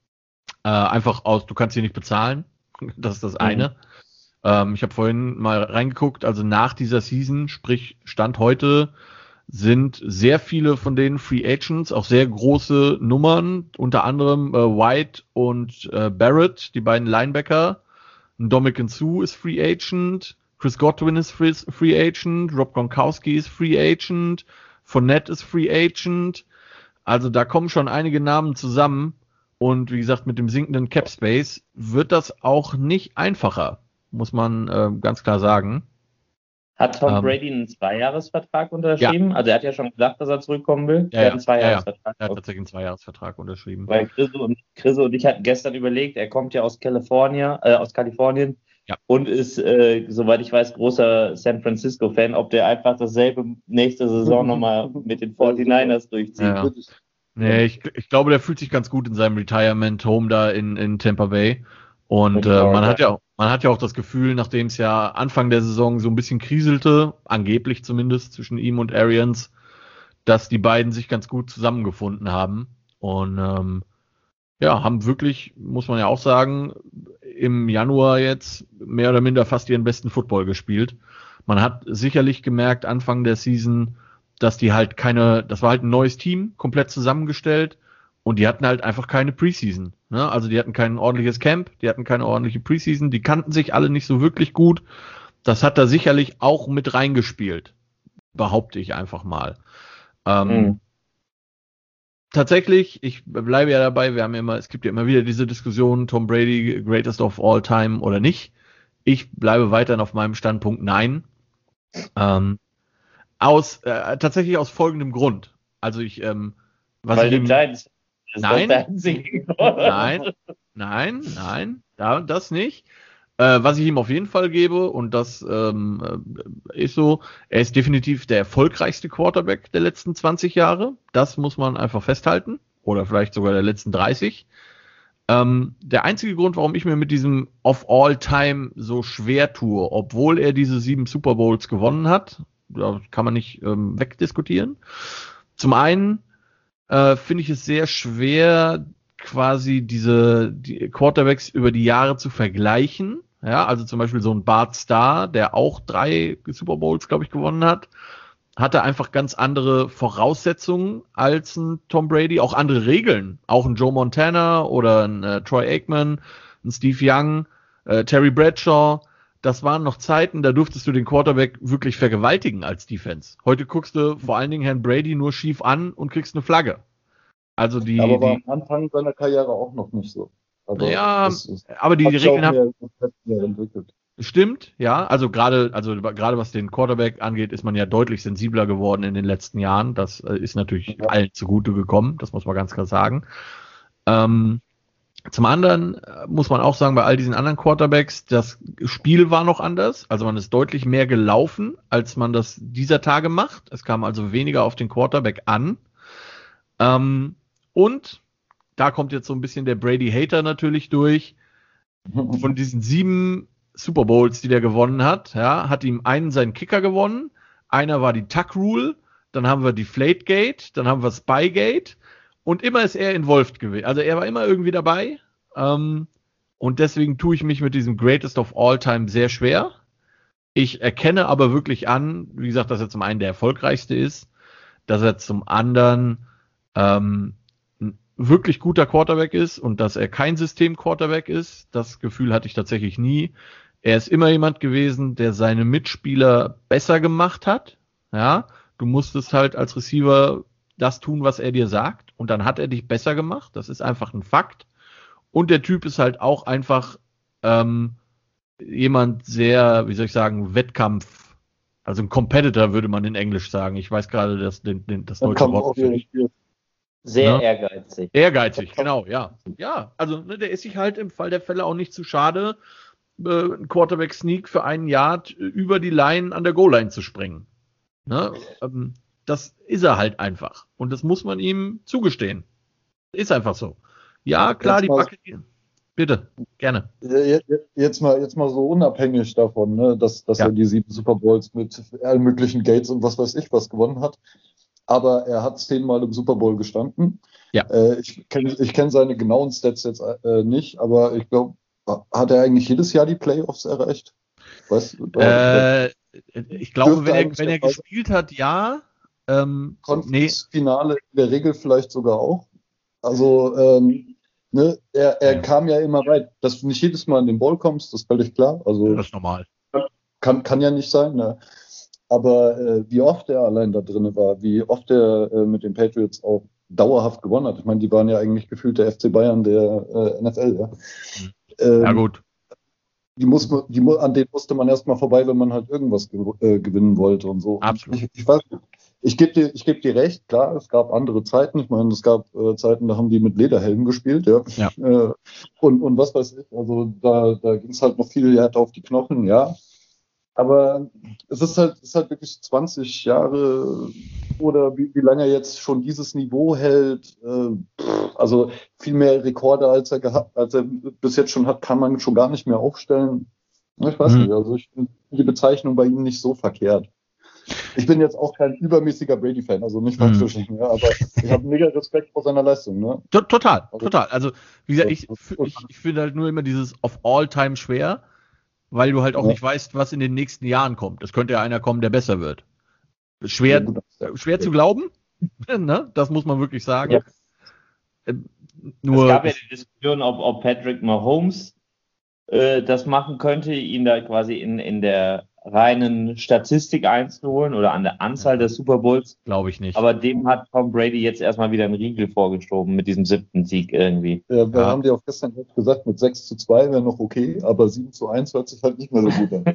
Äh, einfach aus, du kannst sie nicht bezahlen, das ist das eine. Mhm. Ähm, ich habe vorhin mal reingeguckt, also nach dieser Season, sprich Stand heute, sind sehr viele von denen Free Agents, auch sehr große Nummern, unter anderem äh, White und äh, Barrett, die beiden Linebacker. Ndamukong Suh ist Free Agent, Chris Godwin ist Free, Free Agent, Rob Gronkowski ist Free Agent, Fournette ist Free Agent. Also da kommen schon einige Namen zusammen und wie gesagt, mit dem sinkenden Cap Space wird das auch nicht einfacher, muss man äh, ganz klar sagen. Hat Tom ähm, Brady einen Zweijahresvertrag unterschrieben? Ja. Also er hat ja schon gesagt, dass er zurückkommen will. Ja, er hat einen Zweijahresvertrag. Ja, ja. Er hat tatsächlich einen Zweijahresvertrag unterschrieben. Weil Chris und, Chris und ich hatten gestern überlegt, er kommt ja aus Kalifornien, äh, aus Kalifornien ja. und ist, äh, soweit ich weiß, großer San Francisco-Fan, ob der einfach dasselbe nächste Saison nochmal mit den forty-niners durchzieht. Ja. Nee, ich, ich glaube, der fühlt sich ganz gut in seinem Retirement-Home da in, in Tampa Bay. Und äh, man hat ja auch, man hat ja auch das Gefühl, nachdem es ja Anfang der Saison so ein bisschen kriselte, angeblich zumindest zwischen ihm und Arians, dass die beiden sich ganz gut zusammengefunden haben und ähm, ja, haben wirklich, muss man ja auch sagen, im Januar jetzt mehr oder minder fast ihren besten Football gespielt. Man hat sicherlich gemerkt Anfang der Season, dass die halt keine, das war halt ein neues Team, komplett zusammengestellt. Und die hatten halt einfach keine Preseason. Ne? Also die hatten kein ordentliches Camp, die hatten keine ordentliche Preseason, die kannten sich alle nicht so wirklich gut. Das hat da sicherlich auch mit reingespielt, behaupte ich einfach mal. Ähm, mhm. Tatsächlich, ich bleibe ja dabei, wir haben ja immer, es gibt ja immer wieder diese Diskussion, Tom Brady, greatest of all time oder nicht. Ich bleibe weiterhin auf meinem Standpunkt, nein. Ähm, aus, äh, tatsächlich aus folgendem Grund. Also ich, ähm, was Weil ich die Giants Nein, nein, nein, nein, da, das nicht. Äh, was ich ihm auf jeden Fall gebe, und das ähm, ist so, er ist definitiv der erfolgreichste Quarterback der letzten zwanzig Jahre. Das muss man einfach festhalten. Oder vielleicht sogar der letzten dreißig. Ähm, der einzige Grund, warum ich mir mit diesem of all time so schwer tue, obwohl er diese sieben Super Bowls gewonnen hat, da kann man nicht ähm, wegdiskutieren. Zum einen Äh, finde ich es sehr schwer, quasi diese die Quarterbacks über die Jahre zu vergleichen. Ja, also zum Beispiel so ein Bart Starr, der auch drei Super Bowls, glaube ich, gewonnen hat, hatte einfach ganz andere Voraussetzungen als ein Tom Brady, auch andere Regeln. Auch ein Joe Montana oder ein äh, Troy Aikman, ein Steve Young, äh, Terry Bradshaw. Das waren noch Zeiten, da durftest du den Quarterback wirklich vergewaltigen als Defense. Heute guckst du vor allen Dingen Herrn Brady nur schief an und kriegst eine Flagge. Also die, aber war die, am Anfang seiner Karriere auch noch nicht so. Also ja, das, das aber die, die Regeln haben entwickelt. Stimmt, ja. Also gerade, also gerade was den Quarterback angeht, ist man ja deutlich sensibler geworden in den letzten Jahren. Das äh, ist natürlich ja. allen zugute gekommen. Das muss man ganz klar sagen. Ähm, Zum anderen muss man auch sagen, bei all diesen anderen Quarterbacks, das Spiel war noch anders. Also man ist deutlich mehr gelaufen, als man das dieser Tage macht. Es kam also weniger auf den Quarterback an. Ähm, und da kommt jetzt so ein bisschen der Brady-Hater natürlich durch. Von diesen sieben Super Bowls, die der gewonnen hat, ja, hat ihm einen seinen Kicker gewonnen. Einer war die Tuck Rule. Dann haben wir Deflategate. Dann haben wir Spygate. Und immer ist er involved gewesen. Also er war immer irgendwie dabei. Ähm, und deswegen tue ich mich mit diesem Greatest of All Time sehr schwer. Ich erkenne aber wirklich an, wie gesagt, dass er zum einen der erfolgreichste ist, dass er zum anderen ähm, ein wirklich guter Quarterback ist und dass er kein System-Quarterback ist. Das Gefühl hatte ich tatsächlich nie. Er ist immer jemand gewesen, der seine Mitspieler besser gemacht hat. Ja, du musstest halt als Receiver das tun, was er dir sagt. Und dann hat er dich besser gemacht. Das ist einfach ein Fakt. Und der Typ ist halt auch einfach ähm, jemand sehr, wie soll ich sagen, Wettkampf. Also ein Competitor würde man in Englisch sagen. Ich weiß gerade das, den, den, das deutsche Wort für nicht. Sehr ja? ehrgeizig. Ehrgeizig, genau, ja. Ja, also ne, der ist sich halt im Fall der Fälle auch nicht zu schade, äh, ein Quarterback-Sneak für einen Yard über die Line an der Goal-Line zu springen. Ne? Ähm, das ist er halt einfach. Und das muss man ihm zugestehen. Ist einfach so. Ja, klar, Jetzt die mal- Buccaneers. Bitte, gerne. Je- je- Jetzt mal, jetzt mal so unabhängig davon, ne, dass, dass Ja. er die sieben Super Bowls mit allen möglichen Gates und was weiß ich was gewonnen hat. Aber er hat zehnmal im Super Bowl gestanden. Ja. Äh, ich kenne ich kenn seine genauen Stats jetzt äh, nicht, aber ich glaube, hat er eigentlich jedes Jahr die Playoffs erreicht? Weißt du? Äh, ich glaube, Dürfte wenn er, eigentlich wenn er der Fall gespielt hat, ja. Ähm, nee, Conference-Finale in der Regel vielleicht sogar auch. Also, ähm, ne, er, er Ja. kam ja immer weit. Dass du nicht jedes Mal in den Ball kommst, das ist völlig klar. Also, das ist normal. kann, kann ja nicht sein. Ne? Aber äh, wie oft er allein da drin war, wie oft er äh, mit den Patriots auch dauerhaft gewonnen hat. Ich meine, die waren ja eigentlich gefühlt der F C Bayern der äh, N F L. Ja, Mhm. ähm, Ja, gut. Die muss man, die, mu- an denen musste man erstmal vorbei, wenn man halt irgendwas gew äh, gewinnen wollte und so. Absolut. Ich, ich weiß, ich gebe dir, ich geb dir recht, klar, es gab andere Zeiten. Ich meine, es gab äh, Zeiten, da haben die mit Lederhelmen gespielt, ja. Ja. Äh, und, und was weiß ich, also da, da ging es halt noch viel härter auf die Knochen, ja. Aber es ist halt, es ist halt wirklich zwanzig Jahre oder wie, wie lange er jetzt schon dieses Niveau hält. Äh, pff, also viel mehr Rekorde, als er gehabt, als er bis jetzt schon hat, kann man schon gar nicht mehr aufstellen. Ich weiß Mhm. nicht, also ich finde die Bezeichnung bei ihm nicht so verkehrt. Ich bin jetzt auch kein übermäßiger Brady-Fan, also nicht falsch Mhm. verstehen, ja, aber ich habe mega Respekt vor seiner Leistung. Ne? To- Total, Also- total. Also, wie gesagt, ich, Das- ich, ich finde halt nur immer dieses of all time schwer, weil du halt auch Ja. nicht weißt, was in den nächsten Jahren kommt. Es könnte ja einer kommen, der besser wird. Schwer, Ja, gut. äh, schwer zu glauben, ne? Das muss man wirklich sagen. Ja. Ähm, Es Nur, gab ja die Diskussion, ob, ob Patrick Mahomes äh, das machen könnte, ihn da quasi in, in der reinen Statistik einzuholen oder an der Anzahl Ja. der Super Bowls. glaube ich nicht. Aber dem hat Tom Brady jetzt erstmal wieder einen Riegel vorgeschoben mit diesem siebten Sieg irgendwie. Ja, wir Ja. haben die auch gestern gesagt, mit sechs zu zwei wäre noch okay, aber sieben zu eins hört sich halt nicht mehr so gut an.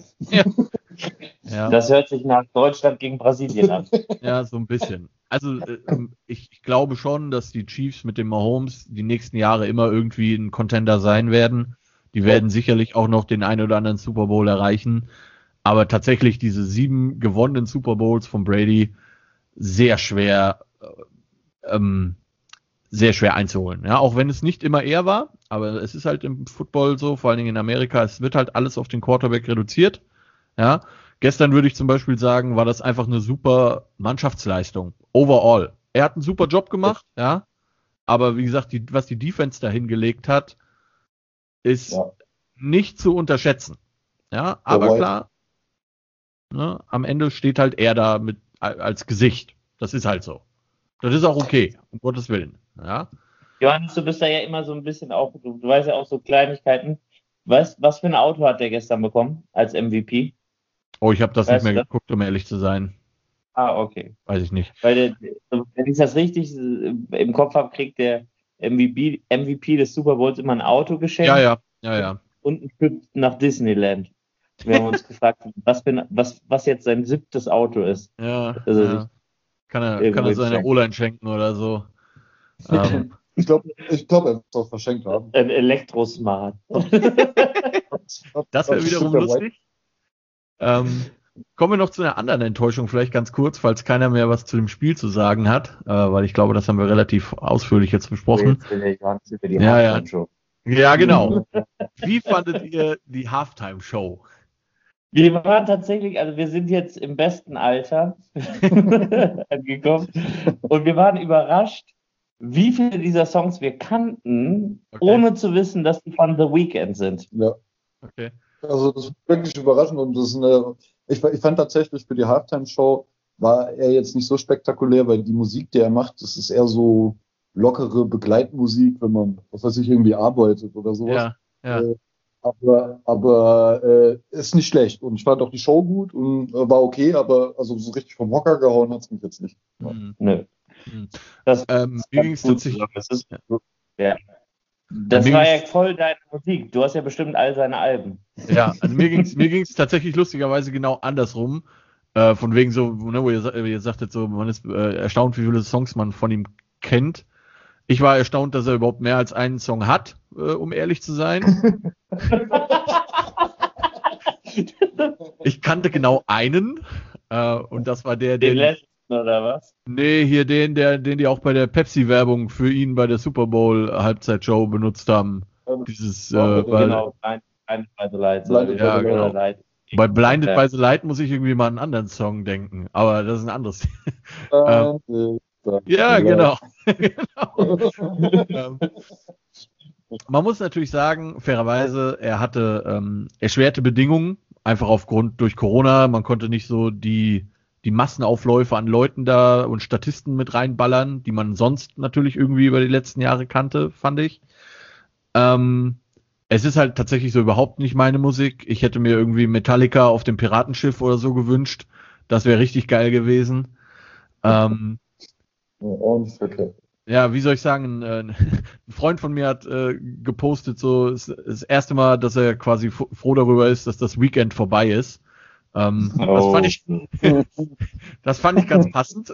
ja. Das hört sich nach Deutschland gegen Brasilien an. Ja, so ein bisschen. Also äh, ähm, ich, ich glaube schon, dass die Chiefs mit dem Mahomes die nächsten Jahre immer irgendwie ein Contender sein werden. Die werden sicherlich auch noch den einen oder anderen Super Bowl erreichen. Aber tatsächlich diese sieben gewonnenen Super Bowls von Brady sehr schwer, äh, ähm, sehr schwer einzuholen. Ja, auch wenn es nicht immer er war, aber es ist halt im Football so, vor allen Dingen in Amerika, es wird halt alles auf den Quarterback reduziert. Ja, gestern würde ich zum Beispiel sagen, war das einfach eine super Mannschaftsleistung. Overall. Er hat einen super Job gemacht, ja. Aber wie gesagt, die, was die Defense da hingelegt hat, ist Ja. nicht zu unterschätzen. Ja, aber White. klar, ne, am Ende steht halt er da mit als Gesicht. Das ist halt so. Das ist auch okay, um Gottes Willen. Ja. Johannes, du bist da ja immer so ein bisschen auch, du, du weißt ja auch so Kleinigkeiten. Weißt, was für ein Auto hat der gestern bekommen als M V P? Oh, ich habe das Weißt nicht du mehr das? geguckt, um ehrlich zu sein. Ah, okay. Weiß ich nicht. Weil der, wenn ich das richtig äh, im Kopf habe, kriegt der M V P, M V P des Super Bowls immer ein Auto geschenkt Ja, ja, ja, ja. und ein Trip nach Disneyland. Wir haben uns gefragt, was, für, ein- was, was jetzt sein siebtes Auto ist. Ja, Also ja. Kann er, irgendwo kann er seine schenken. O-Line schenken oder so. Ähm, Ich glaube, ich glaub, er wird es auch verschenkt haben. Ein Elektrosmart. das wäre wiederum bestimmt der lustig. Ähm, kommen wir noch zu einer anderen Enttäuschung, vielleicht ganz kurz, falls keiner mehr was zu dem Spiel zu sagen hat, äh, weil ich glaube, das haben wir relativ ausführlich jetzt besprochen. Jetzt will der Johannes über die Ja, ja. Halftime-Show. Ja, genau. Wie fandet ihr die Halftime-Show? Wir waren tatsächlich, also wir sind jetzt im besten Alter angekommen und wir waren überrascht, wie viele dieser Songs wir kannten, Okay. ohne zu wissen, dass die von The Weeknd sind. Ja, Okay. also das ist wirklich überraschend und das ist eine, ich, ich fand tatsächlich für die Halftime-Show war er jetzt nicht so spektakulär, weil die Musik, die er macht, das ist eher so lockere Begleitmusik, wenn man, was weiß ich, irgendwie arbeitet oder sowas. Ja, ja. Äh, aber aber äh, ist nicht schlecht und ich fand auch die Show gut und äh, war okay, aber also so richtig vom Hocker gehauen hat es mich jetzt nicht. Hm. Nö. Hm. Das, Ähm, mir ging es tatsächlich. das ist, Ja. ja. Das Mir war ja ging's- voll deine Musik. Du hast ja bestimmt all seine Alben. Ja, also mir ging es mir ging's tatsächlich lustigerweise genau andersrum. Äh, von wegen so, ne, wo ihr, sa- ihr sagtet, so, man ist äh, erstaunt, wie viele Songs man von ihm kennt. Ich war erstaunt, dass er überhaupt mehr als einen Song hat, äh, um ehrlich zu sein. Ich kannte genau einen, Äh, und das war der, Den der. letzten, oder was? Nee, hier den, der, den die auch bei der Pepsi-Werbung für ihn bei der Super Bowl-Halbzeitshow benutzt haben. Dieses, äh, weil, Genau, Blinded by the Lights. Blinded ja, by the genau. Light. Bei Blinded Ja. by the Light muss ich irgendwie mal an einen anderen Song denken, aber das ist ein anderes. Äh, ähm, äh, ja, äh, genau. genau. ähm, man muss natürlich sagen, fairerweise, er hatte ähm, erschwerte Bedingungen, einfach aufgrund durch Corona. Man konnte nicht so die, die Massenaufläufe an Leuten da und Statisten mit reinballern, die man sonst natürlich irgendwie über die letzten Jahre kannte, fand ich. Ähm, es ist halt tatsächlich so überhaupt nicht meine Musik. Ich hätte mir irgendwie Metallica auf dem Piratenschiff oder so gewünscht. Das wäre richtig geil gewesen. Ähm, ordentlich verkehrt. ja, wie soll ich sagen, ein, ein Freund von mir hat äh, gepostet, so das, das erste Mal, dass er quasi f- froh darüber ist, dass das Weekend vorbei ist. Ähm, Oh. das, fand ich, das fand ich ganz passend.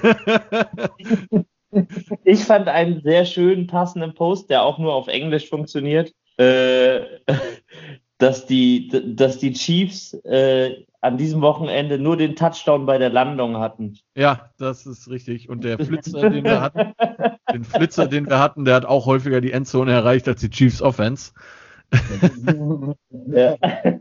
Ich fand einen sehr schönen, passenden Post, der auch nur auf Englisch funktioniert, äh, dass, die, dass die Chiefs äh, an diesem Wochenende nur den Touchdown bei der Landung hatten. Ja, das ist richtig. Und der Flitzer, den wir hatten, den Flitzer, den wir hatten, der hat auch häufiger die Endzone erreicht als die Chiefs Offense. Ja.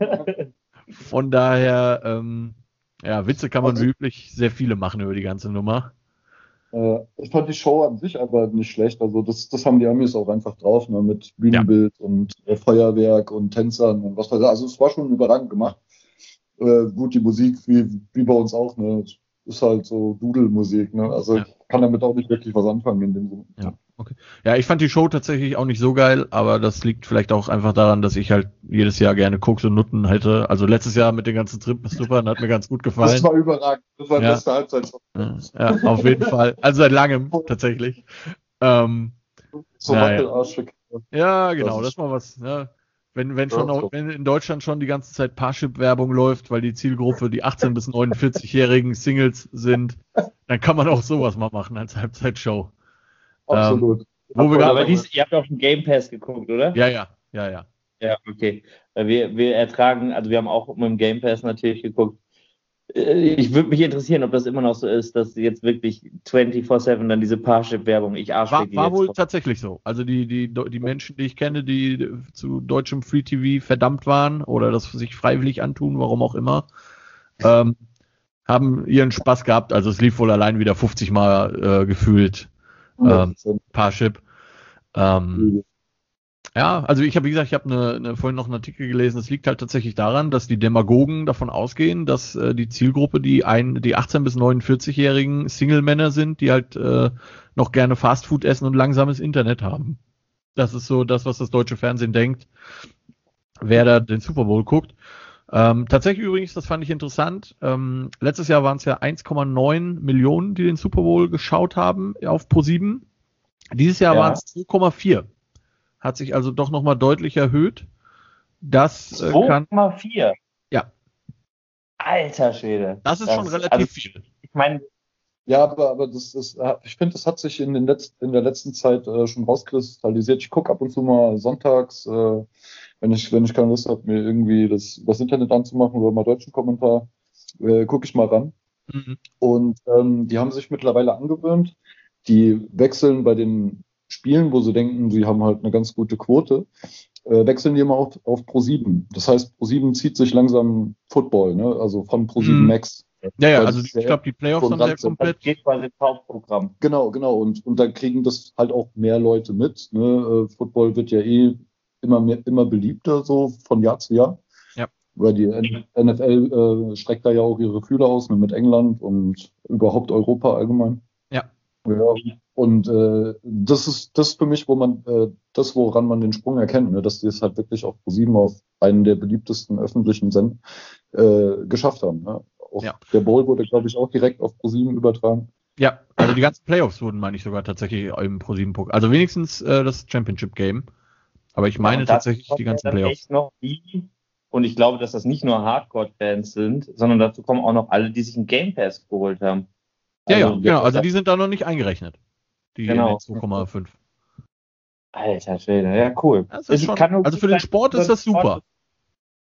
Von daher, ähm, ja, Witze kann man wie üblich sehr viele machen über die ganze Nummer. Äh, ich fand die Show an sich aber nicht schlecht. Also das, das haben die Amis auch einfach drauf, ne, mit Bühnenbild ja. und äh, Feuerwerk und Tänzern und was weiß ich. Also es war schon überragend gemacht. Äh, gut, die Musik, wie, wie bei uns auch, ne, ist halt so Dudelmusik, ne. Also ja. ich kann damit auch nicht wirklich was anfangen in dem Sinne. Ja. Okay. Ja, ich fand die Show tatsächlich auch nicht so geil, aber das liegt vielleicht auch einfach daran, dass ich halt jedes Jahr gerne Koks und Nutten hätte. Also letztes Jahr mit den ganzen Trippstuppern hat mir ganz gut gefallen. Das war überragend. Das war die ja. beste Halbzeit. Ja, auf jeden Fall. Also seit langem tatsächlich. Ähm, so naja. Ja, genau. Das das ist mal was. Ne? Wenn, wenn schon, auch, wenn in Deutschland schon die ganze Zeit Parship-Werbung läuft, weil die Zielgruppe die achtzehn- bis neunundvierzig-jährigen Singles sind, dann kann man auch sowas mal machen als Halbzeitshow. Absolut. Ähm, wo wir aber dies, ihr habt auf den Game Pass geguckt, oder? Ja, ja, ja, ja. Ja, okay. Wir, wir ertragen, also wir haben auch mit dem Game Pass natürlich geguckt. Ich würde mich interessieren, ob das immer noch so ist, dass jetzt wirklich vierundzwanzig sieben dann diese Parship-Werbung, ich arschfick War, war wohl tatsächlich so. Also die, die, die Menschen, die ich kenne, die zu deutschem Free-T V verdammt waren oder das sich freiwillig antun, warum auch immer, ähm, haben ihren Spaß gehabt. Also es lief wohl allein wieder fünfzig Mal äh, gefühlt. Ähm, Parship. Ähm, ja, also ich habe, wie gesagt, ich habe ne, ne, vorhin noch einen Artikel gelesen, es liegt halt tatsächlich daran, dass die Demagogen davon ausgehen, dass äh, die Zielgruppe die ein, die achtzehn- bis neunundvierzig-jährigen Single-Männer sind, die halt äh, noch gerne Fastfood essen und langsames Internet haben. Das ist so das, was das deutsche Fernsehen denkt, wer da den Super Bowl guckt. Ähm, tatsächlich übrigens, das fand ich interessant, ähm, letztes Jahr waren es ja eins Komma neun Millionen, die den Super Bowl geschaut haben auf ProSieben. Dieses Jahr ja. waren es zwei Komma vier. Hat sich also doch nochmal deutlich erhöht. Das äh, kann... zwei Komma vier? Ja. Alter Schwede. Das ist das, schon relativ also, viel. Ich meine... Ja, aber, aber das ist, ich finde, das hat sich in, den Letz-, in der letzten Zeit äh, schon rauskristallisiert. Ich gucke ab und zu mal sonntags, äh, wenn ich wenn ich keine Lust habe, mir irgendwie das übers Internet anzumachen oder mal deutschen Kommentar, äh, gucke ich mal ran. Mhm. Und ähm, die haben sich mittlerweile angewöhnt. Die wechseln bei den Spielen, wo sie denken, sie haben halt eine ganz gute Quote, äh, wechseln die immer auf, auf ProSieben. Das heißt, ProSieben zieht sich langsam Football, ne? Also von ProSieben mhm. Max. Ja, ja, also ich glaube, die Playoffs haben ja komplett... Das geht quasi Kaufprogramm. Genau, genau. Und, und dann kriegen das halt auch mehr Leute mit. Ne? Football wird ja eh immer mehr, immer beliebter, so von Jahr zu Jahr. Ja. Weil die N F L äh, streckt da ja auch ihre Fühler aus, ne, mit England und überhaupt Europa allgemein. Ja. Ja. Und äh, das ist das für mich, wo man äh, das, woran man den Sprung erkennt, ne? Dass die es halt wirklich auf ProSieben, auf einen der beliebtesten öffentlichen Sender äh, geschafft haben. Ne? Auch ja. Der Bowl wurde, glaube ich, auch direkt auf ProSieben übertragen. Ja, also die ganzen Playoffs wurden, meine ich, sogar tatsächlich im ProSieben-Pokal. Also wenigstens äh, das Championship-Game. Aber ich meine ja, tatsächlich die ganzen Playoffs. Echt noch die, und ich glaube, dass das nicht nur Hardcore-Fans sind, sondern dazu kommen auch noch alle, die sich einen Game Pass geholt haben. Ja, also, ja, genau. Also die sind da noch nicht eingerechnet. Die genau. zwei Komma fünf. Alter Schwede, ja, cool. Das ist schon, also für den Sport ist das super.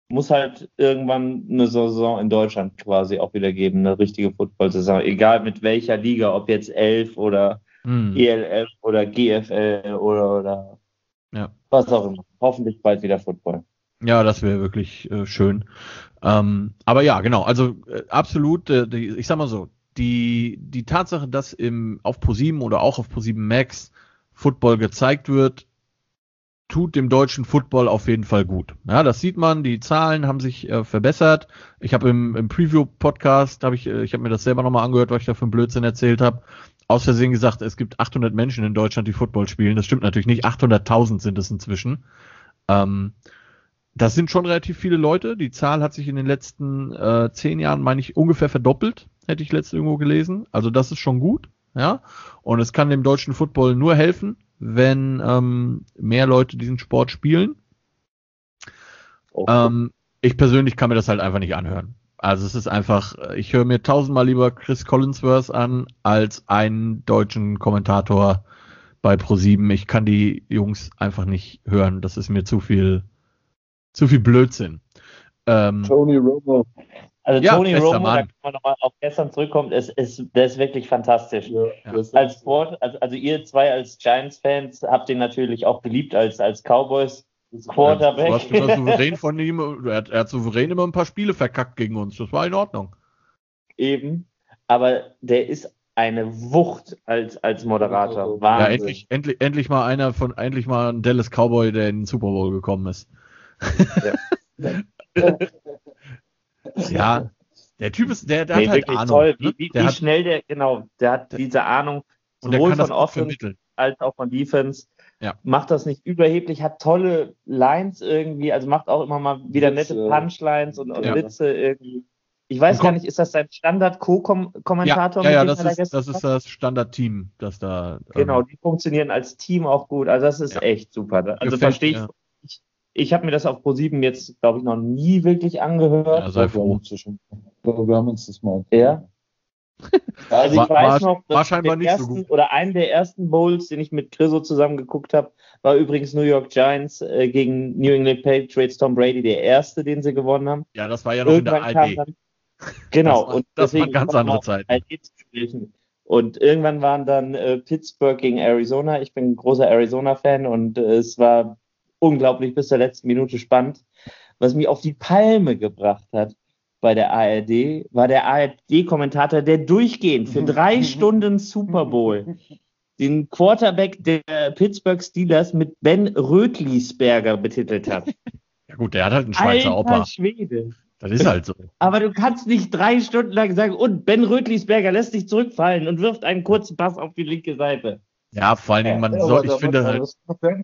muss halt irgendwann eine Saison in Deutschland quasi auch wieder geben, eine richtige Football-Saison, egal mit welcher Liga, ob jetzt elf oder hm. E L F oder G F L oder, oder ja. was auch immer. Hoffentlich bald wieder Football. Ja, das wäre wirklich äh, schön. Ähm, aber ja, genau, also äh, absolut, äh, die, ich sag mal so, die, die Tatsache, dass im, auf ProSieben oder auch auf ProSieben Max Football gezeigt wird, tut dem deutschen Football auf jeden Fall gut. Ja, das sieht man, die Zahlen haben sich äh, verbessert. Ich habe im, im Preview-Podcast, habe ich, äh, ich habe mir das selber nochmal angehört, was ich da für einen Blödsinn erzählt habe, aus Versehen gesagt, es gibt achthundert Menschen in Deutschland, die Football spielen. Das stimmt natürlich nicht, achthunderttausend sind es inzwischen. Ähm, das sind schon relativ viele Leute. Die Zahl hat sich in den letzten äh, zehn Jahren, meine ich, ungefähr verdoppelt, hätte ich letztens irgendwo gelesen. Also das ist schon gut, ja. Und es kann dem deutschen Football nur helfen, wenn ähm, mehr Leute diesen Sport spielen. Okay. Ähm, ich persönlich kann mir das halt einfach nicht anhören. Also es ist einfach, ich höre mir tausendmal lieber Chris Collinsworth an, als einen deutschen Kommentator bei ProSieben. Ich kann die Jungs einfach nicht hören. Das ist mir zu viel, zu viel Blödsinn. Ähm, Tony Romo. Also ja, Tony Romo, Mann. Da kann man nochmal auf gestern zurückkommen, ist, ist, der ist wirklich fantastisch. Ja, ja. Als Sport, also, also ihr zwei als Giants-Fans habt ihn natürlich auch geliebt als, als Cowboys Quarterback. Du hast immer souverän von ihm, er hat, er hat souverän immer ein paar Spiele verkackt gegen uns, das war in Ordnung. Eben, aber der ist eine Wucht als, als Moderator. Wahnsinn. Ja, endlich, endlich, endlich mal einer von, endlich mal ein Dallas Cowboy, der in den Super Bowl gekommen ist. Ja. Ja, der Typ ist, der, der nee, hat halt Ahnung. Toll, wie, wie, wie schnell der, genau, der hat diese Ahnung, sowohl von Offense als auch von Defense. Ja. Macht das nicht überheblich, hat tolle Lines irgendwie, also macht auch immer mal wieder nette Punchlines und, und ja. Witze irgendwie. Ich weiß gar nicht, ist das sein Standard-Co-Kommentator? Ja, ja, ja das, ist, da das ist das Standard-Team, das da. Genau, ähm, die funktionieren als Team auch gut. Also das ist ja. echt super. Also verstehe ich. Ja. Ich, ich habe mir das auf ProSieben jetzt, glaube ich, noch nie wirklich angehört. Ja, sei froh. Wir haben uns das mal. Ja. Also ich war, weiß noch, dass war der ersten, so gut. Oder einen der ersten Bowls, den ich mit Chriso zusammen geguckt habe, war übrigens New York Giants äh, gegen New England Patriots, Tom Brady, der erste, den sie gewonnen haben. Ja, das war ja noch irgendwann in der A R D. Dann, genau. Das war, und das waren ganz andere Zeiten. Und irgendwann waren dann äh, Pittsburgh gegen Arizona. Ich bin ein großer Arizona-Fan und äh, es war unglaublich bis zur letzten Minute spannend. Was mich auf die Palme gebracht hat bei der A R D, war der A R D-Kommentator, der durchgehend für drei Stunden Super Bowl den Quarterback der Pittsburgh Steelers mit Ben Rötlisberger betitelt hat. Ja gut, der hat halt einen Schweizer Alter Opa. Schwede. Das ist halt so. Aber du kannst nicht drei Stunden lang sagen, und Ben Rötlisberger lässt sich zurückfallen und wirft einen kurzen Pass auf die linke Seite. Ja, vor allen Dingen, man ja, soll, ich finde halt...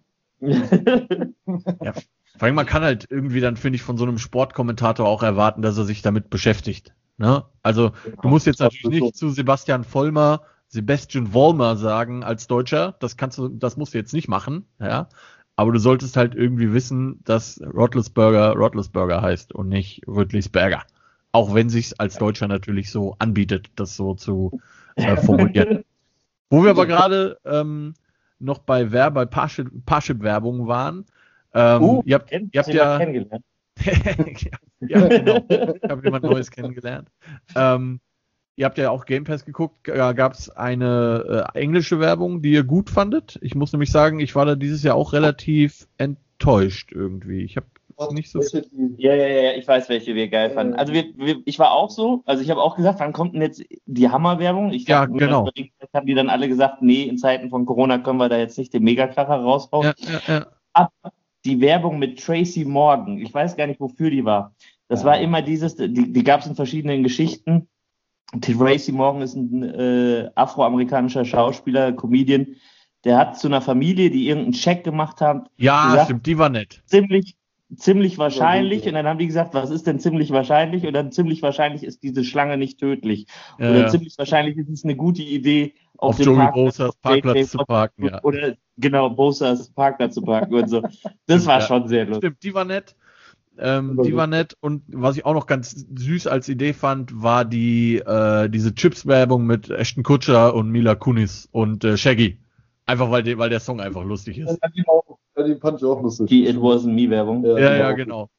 ja, vor allem, man kann halt irgendwie dann, finde ich, von so einem Sportkommentator auch erwarten, dass er sich damit beschäftigt. Ne? Also, du musst jetzt natürlich nicht zu Sebastian Vollmer, Sebastian Vollmer sagen als Deutscher. Das kannst du, das musst du jetzt nicht machen, ja. Aber du solltest halt irgendwie wissen, dass Roethlisberger Roethlisberger heißt und nicht Rötlisberger. Auch wenn sich's als Deutscher natürlich so anbietet, das so zu äh, formulieren. Wo wir aber gerade ähm, noch bei Werb, bei Parship, Parship-Werbung waren. Ähm, uh, ihr habt, ihr habt ja kennengelernt. Ja, genau. Ich habe jemand Neues kennengelernt. Ähm, ihr habt ja auch Game Pass geguckt. Da gab es eine äh, englische Werbung, die ihr gut fandet. Ich muss nämlich sagen, ich war da dieses Jahr auch relativ enttäuscht irgendwie. Ich habe nicht so. Ja, ja, ja, ich weiß, welche wir geil fanden. Also wir, wir, ich war auch so, also ich habe auch gesagt, wann kommt denn jetzt die Hammerwerbung? Ich ja, genau. Jetzt haben die dann alle gesagt, nee, in Zeiten von Corona können wir da jetzt nicht den Megakracher raushauen. Ja, ja, ja. Aber die Werbung mit Tracy Morgan, ich weiß gar nicht, wofür die war. Das ja. war immer dieses, die, die gab es in verschiedenen Geschichten. Tracy Morgan ist ein äh, afroamerikanischer Schauspieler, Comedian, der hat zu einer Familie, die irgendeinen Check gemacht hat. Ja, gesagt, stimmt, die war nett. Ziemlich, ziemlich wahrscheinlich. Und dann haben die gesagt, was ist denn ziemlich wahrscheinlich? Und dann ziemlich wahrscheinlich ist diese Schlange nicht tödlich. Ja, oder ja. ziemlich wahrscheinlich ist es eine gute Idee, auf, auf dem Joey Parkplatz, Bosas Parkplatz zu parken. Ja. Oder genau, Bosas Parkplatz zu parken und so. Das war ja. schon sehr lustig. Stimmt, die war nett. Ähm, die war nett. Und was ich auch noch ganz süß als Idee fand, war die äh, diese Chips-Werbung mit Ashton Kutcher und Mila Kunis und äh, Shaggy. Einfach weil, weil der Song einfach lustig ist. Ja, die, auch, die fand ich auch lustig. Die It Wasn't Me-Werbung. Ja, ja, ja, genau.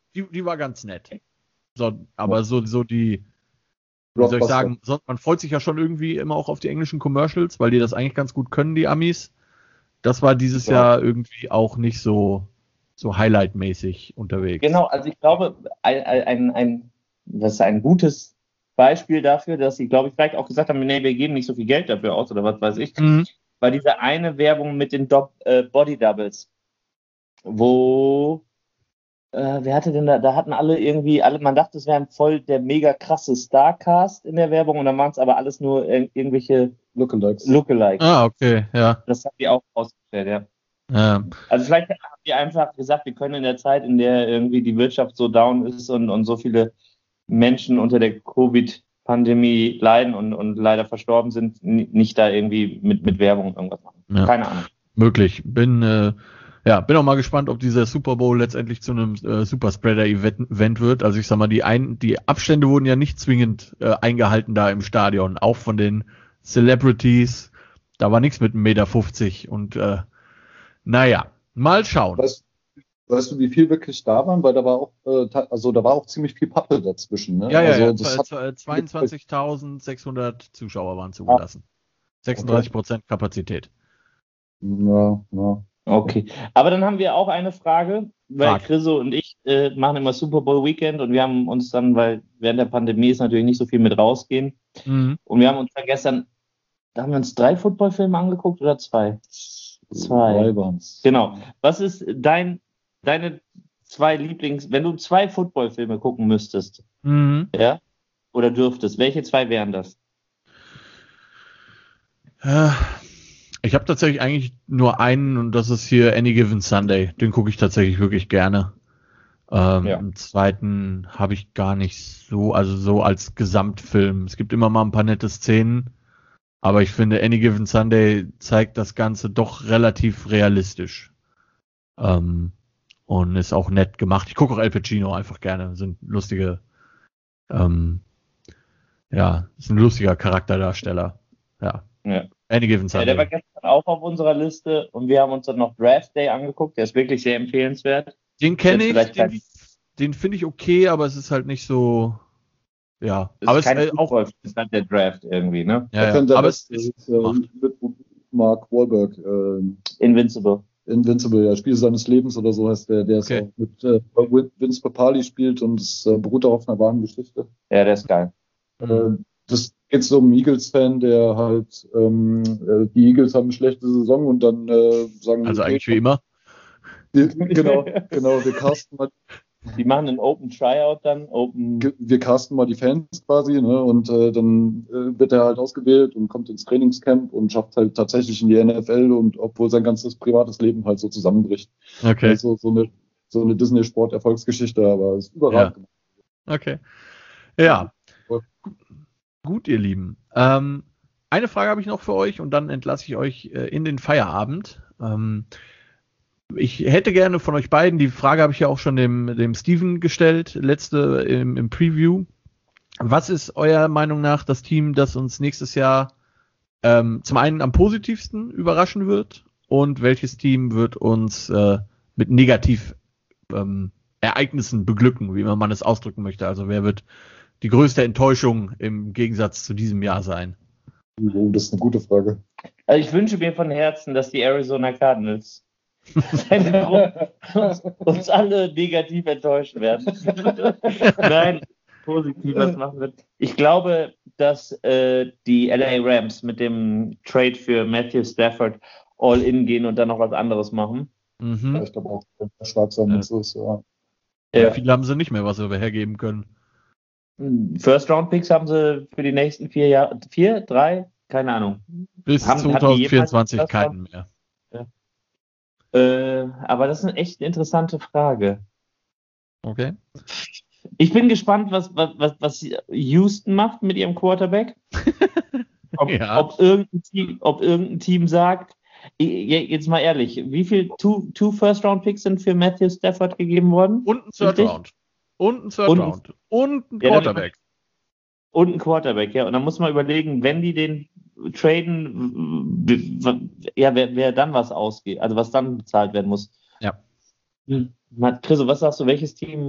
die, die war ganz nett. So, aber so, so die, wie soll ich sagen, so, man freut sich ja schon irgendwie immer auch auf die englischen Commercials, weil die das eigentlich ganz gut können, die Amis. Das war dieses ja. Jahr irgendwie auch nicht so, so Highlight-mäßig unterwegs. Genau, also ich glaube, ein, ein, ein, das ist ein gutes Beispiel dafür, dass sie, glaube ich, vielleicht auch gesagt haben, nee, wir geben nicht so viel Geld dafür aus oder was weiß ich, mhm. war diese eine Werbung mit den Do- äh, Body Doubles, wo äh, wer hatte denn da, da hatten alle irgendwie, alle, man dachte, es wären voll der mega krasse Starcast in der Werbung und dann waren es aber alles nur ir- irgendwelche Lookalikes. Lookalikes. Ah, okay, ja. Das haben die auch ausgestellt, ja. ja. Also vielleicht haben die einfach gesagt, wir können in der Zeit, in der irgendwie die Wirtschaft so down ist und, und so viele Menschen unter der Covid-Pandemie leiden und, und leider verstorben sind, n- nicht da irgendwie mit, mit Werbung irgendwas machen. Ja. Keine Ahnung. Möglich. Bin, äh, ja, bin auch mal gespannt, ob dieser Super Bowl letztendlich zu einem äh, Superspreader-Event wird. Also ich sag mal, die, ein, die Abstände wurden ja nicht zwingend äh, eingehalten da im Stadion, auch von den Celebrities. Da war nichts mit einem Meter fünfzig und äh, naja, mal schauen. Weißt, weißt du, wie viel wirklich da waren? Weil da war auch, äh, also da war auch ziemlich viel Pappe dazwischen. Ne? Ja, ja, also, ja. das hat hat zweiundzwanzigtausendsechshundert Zuschauer waren zugelassen. sechsunddreißig Prozent Kapazität. Ja, ja. Okay, aber dann haben wir auch eine Frage, weil Frag. Chriso und ich äh, machen immer Super Bowl Weekend und wir haben uns dann, weil während der Pandemie ist natürlich nicht so viel mit rausgehen Mhm. und wir haben uns dann gestern, da haben wir uns drei Footballfilme angeguckt oder zwei? Zwei. Drei waren's. Genau. Was ist dein, deine zwei Lieblings, wenn du zwei Footballfilme gucken müsstest, Mhm. ja, oder dürftest, welche zwei wären das? Äh, Ich habe tatsächlich eigentlich nur einen und das ist hier Any Given Sunday. Den gucke ich tatsächlich wirklich gerne. Ähm, Ja. Einen zweiten habe ich gar nicht so, also so als Gesamtfilm. Es gibt immer mal ein paar nette Szenen, aber ich finde Any Given Sunday zeigt das Ganze doch relativ realistisch. Ähm, und ist auch nett gemacht. Ich gucke auch Al Pacino einfach gerne. Sind lustige, ähm, ja, ist ein lustiger Charakterdarsteller. Ja. Ja. Any Given Ja, der war Sunday. gestern auch auf unserer Liste und wir haben uns dann noch Draft Day angeguckt, der ist wirklich sehr empfehlenswert. Den kenne Jetzt ich, vielleicht den, kein- den finde ich okay, aber es ist halt nicht so, ja. Das Aber ist es kein ist äh, auch, Football, das ist halt der Draft irgendwie, ne? ja, Ich ja. finde, der aber es Beste ist, ist äh, macht. mit Mark Wahlberg, äh, Invincible. Invincible, ja, Spiel seines Lebens oder so heißt der, der ist Okay. auch mit äh, Vince Papali spielt und es äh, beruht auch auf einer wahren Geschichte. Ja, der ist geil. Mhm. Äh, das geht so um einen Eagles-Fan, der halt, ähm, äh, die Eagles haben eine schlechte Saison und dann äh, sagen Also okay, eigentlich wie immer. wir, genau, genau, wir casten mal, Die machen einen Open Tryout dann, Open. ge- wir casten mal die Fans quasi, ne, und äh, dann äh, wird er halt ausgewählt und kommt ins Trainingscamp und schafft halt tatsächlich in die N F L und obwohl sein ganzes privates Leben halt so zusammenbricht. Okay. Also so eine, so eine Disney-Sport-Erfolgsgeschichte, aber es ist überragend gemacht. Okay. Ja. Cool. Gut, ihr Lieben. Ähm, eine Frage habe ich noch für euch und dann entlasse ich euch äh, in den Feierabend. Ähm, ich hätte gerne von euch beiden, die Frage habe ich ja auch schon dem, dem Steven gestellt, letzte im, im Preview. Was ist eurer Meinung nach das Team, das uns nächstes Jahr ähm, zum einen am positivsten überraschen wird und welches Team wird uns äh, mit negativ ähm, Ereignissen beglücken, wie man es ausdrücken möchte? Also wer wird die größte Enttäuschung im Gegensatz zu diesem Jahr sein? Oh, das ist eine gute Frage. Also ich wünsche mir von Herzen, dass die Arizona Cardinals uns, uns alle negativ enttäuschen werden. Nein, positiv was machen wird. Ich glaube, dass äh, die L A Rams mit dem Trade für Matthew Stafford all in gehen und dann noch was anderes machen. Ja, Mhm. ich glaube auch, dass der stark sein Ja. muss. Ist, ja. Ja. Ja. Viele haben sie nicht mehr, was wir hergeben können. First-Round-Picks haben sie für die nächsten vier Jahre, vier, drei, keine Ahnung. Bis Haben- haben die zwanzig vierundzwanzig jemals was keinen mehr. Äh, aber das ist eine echt interessante Frage. Okay. Ich bin gespannt, was, was, was, was Houston macht mit ihrem Quarterback. Ob, Ja. ob, irgendein, Team, ob irgendein Team sagt, i- jetzt mal ehrlich, wie viel two, two First-Round-Picks sind für Matthew Stafford gegeben worden? Und ein Third Richtig? Round. Und ein Third Und- Round. Und ein Ja, dann- Quarterback. Und ein Quarterback, ja. Und dann muss man überlegen, wenn die den traden, w- w- ja, wer, wer dann was ausgeht, also was dann bezahlt werden muss. Ja. Hm. Chriso, was sagst du, welches Team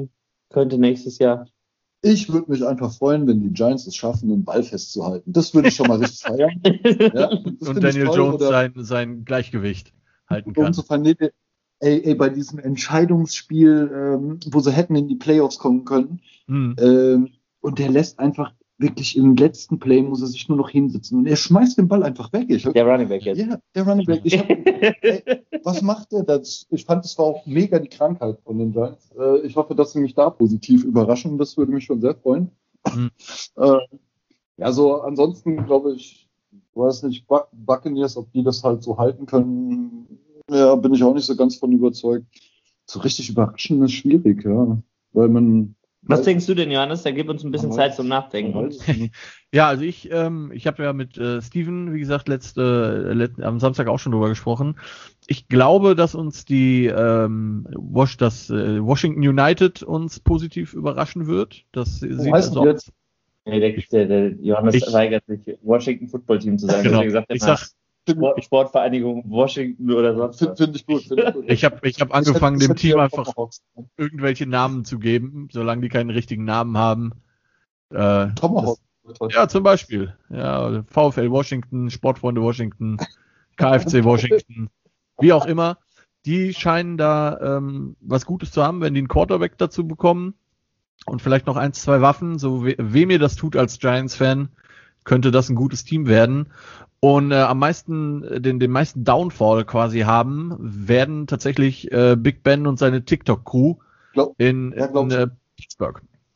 könnte nächstes Jahr. Ich würde mich einfach freuen, wenn die Giants es schaffen, den Ball festzuhalten. Das würde ich schon mal richtig feiern. Ja, und Daniel toll, Jones sein, sein Gleichgewicht halten kann. So ey, ey, bei diesem Entscheidungsspiel, ähm, wo sie hätten in die Playoffs kommen können, hm. ähm, und der lässt einfach wirklich im letzten Play, muss er sich nur noch hinsetzen und er schmeißt den Ball einfach weg. Ich hab, der Running Back jetzt. Ja, der Running Back. Ich hab, ey, was macht der das? Ich fand, das war auch mega die Krankheit von den Giants. Äh, ich hoffe, dass sie mich da positiv überraschen. Das würde mich schon sehr freuen. Mhm. äh, ja, so ansonsten glaube ich, ich weiß nicht, Buccaneers, ob die das halt so halten können, ja, bin ich auch nicht so ganz von überzeugt. So richtig überraschen ist schwierig, ja. Weil man Was denkst du denn, Johannes? Da gib uns ein bisschen Zeit zum Nachdenken. Ja, also ich, ähm, ich habe ja mit äh, Steven, wie gesagt, letzte, let, am Samstag auch schon drüber gesprochen. Ich glaube, dass uns die ähm, Wash, das äh, Washington United uns positiv überraschen wird. Das Wo sieht heißt also aus. Nee, der, der, der Johannes ich, weigert sich, Washington Football Team zu sagen. Genau. Gesagt, ich sag, Sport, Sportvereinigung Washington oder sonst was. Finde ich gut. Find ich gut. Ich habe ich hab angefangen, ich hätte, ich dem Team einfach irgendwelche Namen zu geben, solange die keinen richtigen Namen haben. Äh, Tomahawk. Das, ja, zum Beispiel. Ja, VfL Washington, Sportfreunde Washington, K F C Washington, wie auch immer. Die scheinen da ähm, was Gutes zu haben, wenn die einen Quarterback dazu bekommen und vielleicht noch ein, zwei Waffen. So we- wem ihr das tut als Giants-Fan, könnte das ein gutes Team werden. Und äh, am meisten, den, den meisten Downfall quasi haben, werden tatsächlich äh, Big Ben und seine TikTok-Crew glaub, in, ja, in äh, Pittsburgh.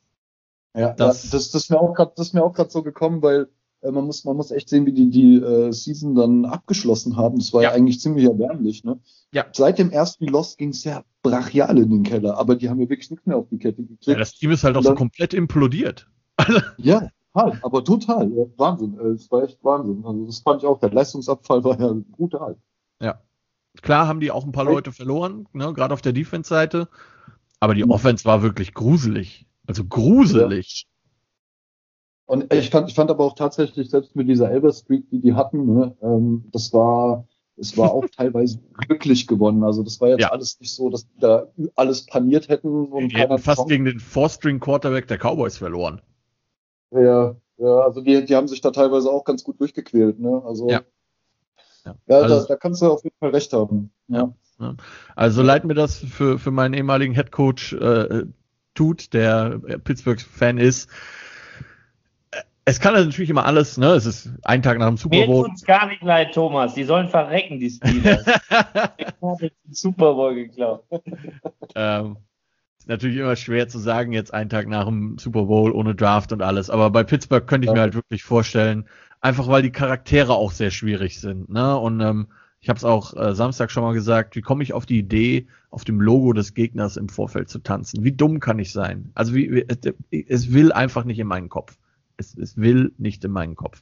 Ja, das, ja, das, das ist mir auch gerade, das ist mir auch gerade so gekommen, weil äh, man muss, man muss echt sehen, wie die die äh, Season dann abgeschlossen haben. Das war ja, ja eigentlich ziemlich erbärmlich, ne? Ja. Seit dem ersten Loss ging es ja brachial in den Keller, aber die haben ja wirklich nichts mehr auf die Kette gekriegt. Ja, das Team ist halt auch dann, so komplett implodiert. Ja. Total, aber total, ja, Wahnsinn, es war echt Wahnsinn. Also das fand ich auch, der Leistungsabfall war ja brutal. Ja, klar haben die auch ein paar Leute verloren, ne, gerade auf der Defense-Seite, aber die Offense war wirklich gruselig, also gruselig. Ja. Und ich fand, ich fand aber auch tatsächlich, selbst mit dieser Elber Streak, die die hatten, ne, ähm, das war, es war auch teilweise glücklich gewonnen. Also das war jetzt ja. alles nicht so, dass die da alles paniert hätten. Und die hätten fast Chance. Gegen den Four-String-Quarterback der Cowboys verloren. Ja, ja, also die, die haben sich da teilweise auch ganz gut durchgequält, ne? Also ja, ja, ja also, da, da kannst du auf jeden Fall recht haben. Ja. ja. Also leid mir das für, für meinen ehemaligen Headcoach äh, tut, der Pittsburgh-Fan ist. Es kann natürlich immer alles, ne? Es ist ein Tag nach dem Super Bowl. Mir tut's gar nicht leid, Thomas. Die sollen verrecken, die Steelers. Ich habe den Super Bowl geklaut. ähm, Natürlich immer schwer zu sagen, jetzt einen Tag nach dem Super Bowl ohne Draft und alles. Aber bei Pittsburgh könnte ich ja. mir halt wirklich vorstellen, einfach weil die Charaktere auch sehr schwierig sind. Ne? Und ähm, ich habe es auch äh, Samstag schon mal gesagt, wie komme ich auf die Idee, auf dem Logo des Gegners im Vorfeld zu tanzen? Wie dumm kann ich sein? Also wie, wie es, es will einfach nicht in meinen Kopf. Es, es will nicht in meinen Kopf.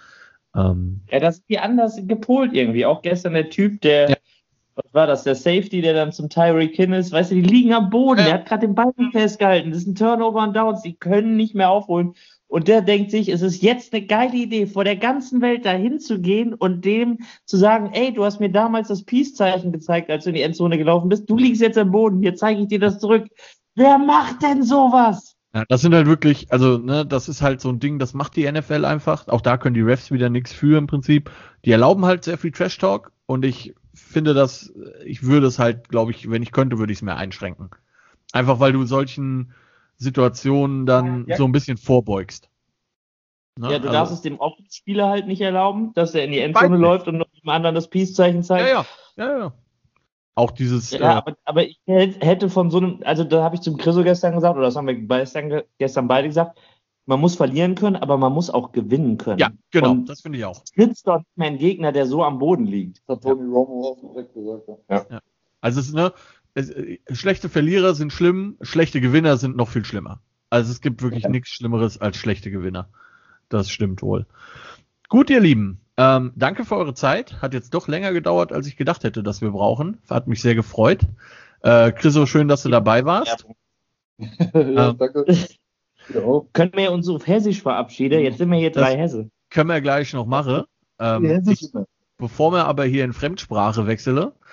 Ähm, ja, das ist wie anders gepolt irgendwie. Auch gestern der Typ, der... Ja. Was war das? Der Safety, der dann zum Tyreek Hill ist. Weißt du, die liegen am Boden. Ja. Der hat gerade den Ball festgehalten. Das ist ein Turnover und Downs. Die können nicht mehr aufholen. Und der denkt sich, es ist jetzt eine geile Idee, vor der ganzen Welt dahin zu gehen und dem zu sagen, ey, du hast mir damals das Peace-Zeichen gezeigt, als du in die Endzone gelaufen bist. Du liegst jetzt am Boden. Hier zeige ich dir das zurück. Wer macht denn sowas? Ja, das sind halt wirklich, also, ne, das ist halt so ein Ding, das macht die N F L einfach. Auch da können die Refs wieder nichts für im Prinzip. Die erlauben halt sehr viel Trash-Talk und ich finde das, ich würde es halt, glaube ich, wenn ich könnte, würde ich es mehr einschränken. Einfach weil du solchen Situationen dann ja. so ein bisschen vorbeugst. Ne? Ja, du also, darfst es dem Offenspieler halt nicht erlauben, dass er in die Endzone läuft und noch dem anderen das Peace-Zeichen zeigt. Ja, ja, ja, ja. Auch dieses... Ja, äh, aber, aber ich hätte von so einem, also da habe ich zum Chriso gestern gesagt, oder das haben wir gestern, gestern beide gesagt, man muss verlieren können, aber man muss auch gewinnen können. Ja, genau, und das finde ich auch. Sitzt doch nicht mehr ein Gegner, der so am Boden liegt. Das hat Tony ja. Romo auf dem Deck gesagt. Ja. Ja. Also es ist, ne, es, schlechte Verlierer sind schlimm, schlechte Gewinner sind noch viel schlimmer. Also es gibt wirklich ja. nichts Schlimmeres als schlechte Gewinner. Das stimmt wohl. Gut, ihr Lieben, ähm, danke für eure Zeit. Hat jetzt doch länger gedauert, als ich gedacht hätte, dass wir brauchen. Hat mich sehr gefreut. Äh, Chriso, schön, dass du dabei warst. Ja, ähm, danke. Ja. Können wir uns auf Hessisch verabschieden? Jetzt sind wir hier drei Hesse. Können wir gleich noch machen. Ähm, ich, bevor wir aber hier in Fremdsprache wechseln,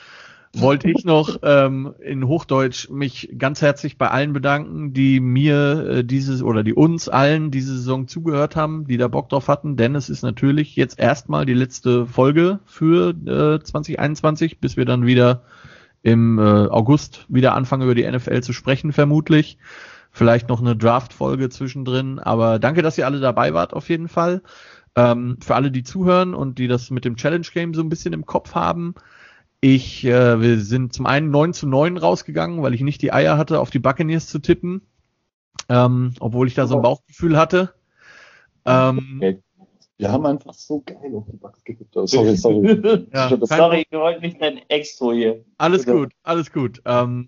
wollte ich noch ähm, in Hochdeutsch mich ganz herzlich bei allen bedanken, die mir äh, dieses oder die uns allen diese Saison zugehört haben, die da Bock drauf hatten, denn es ist natürlich jetzt erstmal die letzte Folge für äh, zwanzig einundzwanzig, bis wir dann wieder im äh, August wieder anfangen über die N F L zu sprechen, vermutlich. Vielleicht noch eine Draft-Folge zwischendrin, aber danke, dass ihr alle dabei wart auf jeden Fall. Ähm, für alle, die zuhören und die das mit dem Challenge-Game so ein bisschen im Kopf haben, Ich, äh, wir sind zum einen neun zu neun rausgegangen, weil ich nicht die Eier hatte, auf die Buccaneers zu tippen, ähm, obwohl ich da so ein Bauchgefühl hatte. Ähm, wir haben einfach so geil auf die Bucks getippt. Sorry, sorry. Ja, sorry, wir wollten nicht dein Extra hier. Alles Bitte. gut, alles gut. Ähm,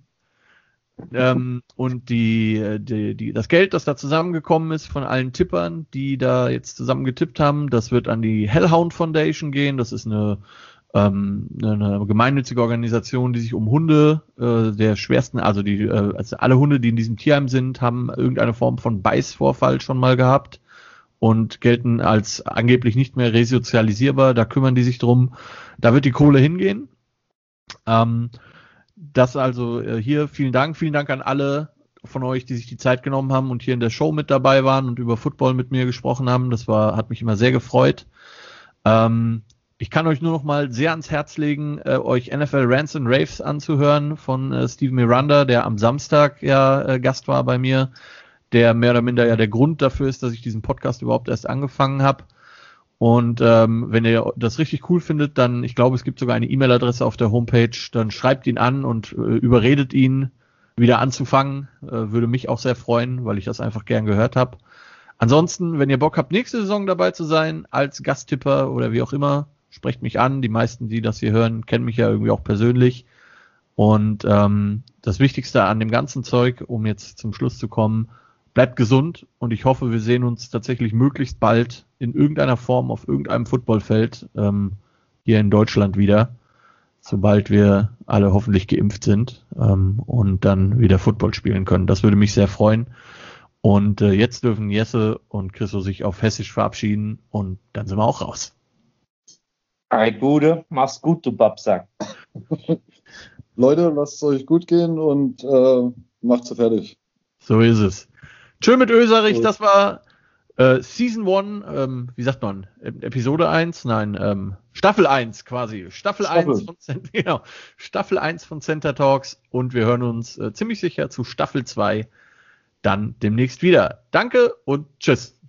ähm, und die, die, die, das Geld, das da zusammengekommen ist von allen Tippern, die da jetzt zusammen getippt haben, das wird an die Hellhound Foundation gehen. Das ist eine Ähm, eine gemeinnützige Organisation, die sich um Hunde äh, der schwersten, also die, äh, also alle Hunde, die in diesem Tierheim sind, haben irgendeine Form von Beißvorfall schon mal gehabt und gelten als angeblich nicht mehr resozialisierbar. Da kümmern die sich drum. Da wird die Kohle hingehen. Ähm, das also äh, hier, vielen Dank, vielen Dank an alle von euch, die sich die Zeit genommen haben und hier in der Show mit dabei waren und über Football mit mir gesprochen haben. Das war, hat mich immer sehr gefreut. Ähm, Ich kann euch nur noch mal sehr ans Herz legen, äh, euch N F L Rants and Raves anzuhören von äh, Steve Miranda, der am Samstag ja äh, Gast war bei mir, der mehr oder minder ja der Grund dafür ist, dass ich diesen Podcast überhaupt erst angefangen habe. Und ähm, wenn ihr das richtig cool findet, dann, ich glaube, es gibt sogar eine E-Mail-Adresse auf der Homepage, dann schreibt ihn an und äh, überredet ihn, wieder anzufangen. Äh, würde mich auch sehr freuen, weil ich das einfach gern gehört habe. Ansonsten, wenn ihr Bock habt, nächste Saison dabei zu sein, als Gasttipper oder wie auch immer, sprecht mich an. Die meisten, die das hier hören, kennen mich ja irgendwie auch persönlich. Und ähm, das Wichtigste an dem ganzen Zeug, um jetzt zum Schluss zu kommen, bleibt gesund und ich hoffe, wir sehen uns tatsächlich möglichst bald in irgendeiner Form auf irgendeinem Footballfeld ähm, hier in Deutschland wieder, sobald wir alle hoffentlich geimpft sind ähm, und dann wieder Football spielen können. Das würde mich sehr freuen. Und äh, jetzt dürfen Jesse und Chriso sich auf Hessisch verabschieden und dann sind wir auch raus. Hey, Gude, mach's gut, du Babsack. Leute, lasst es euch gut gehen und äh, macht's so fertig. So ist es. Tschö mit Öserich, das war äh, Season eins, ähm, wie sagt man, Episode eins? Nein, ähm, Staffel eins quasi. Staffel, Staffel. eins von genau, Staffel eins von Center Talks und wir hören uns äh, ziemlich sicher zu Staffel zwei dann demnächst wieder. Danke und tschüss.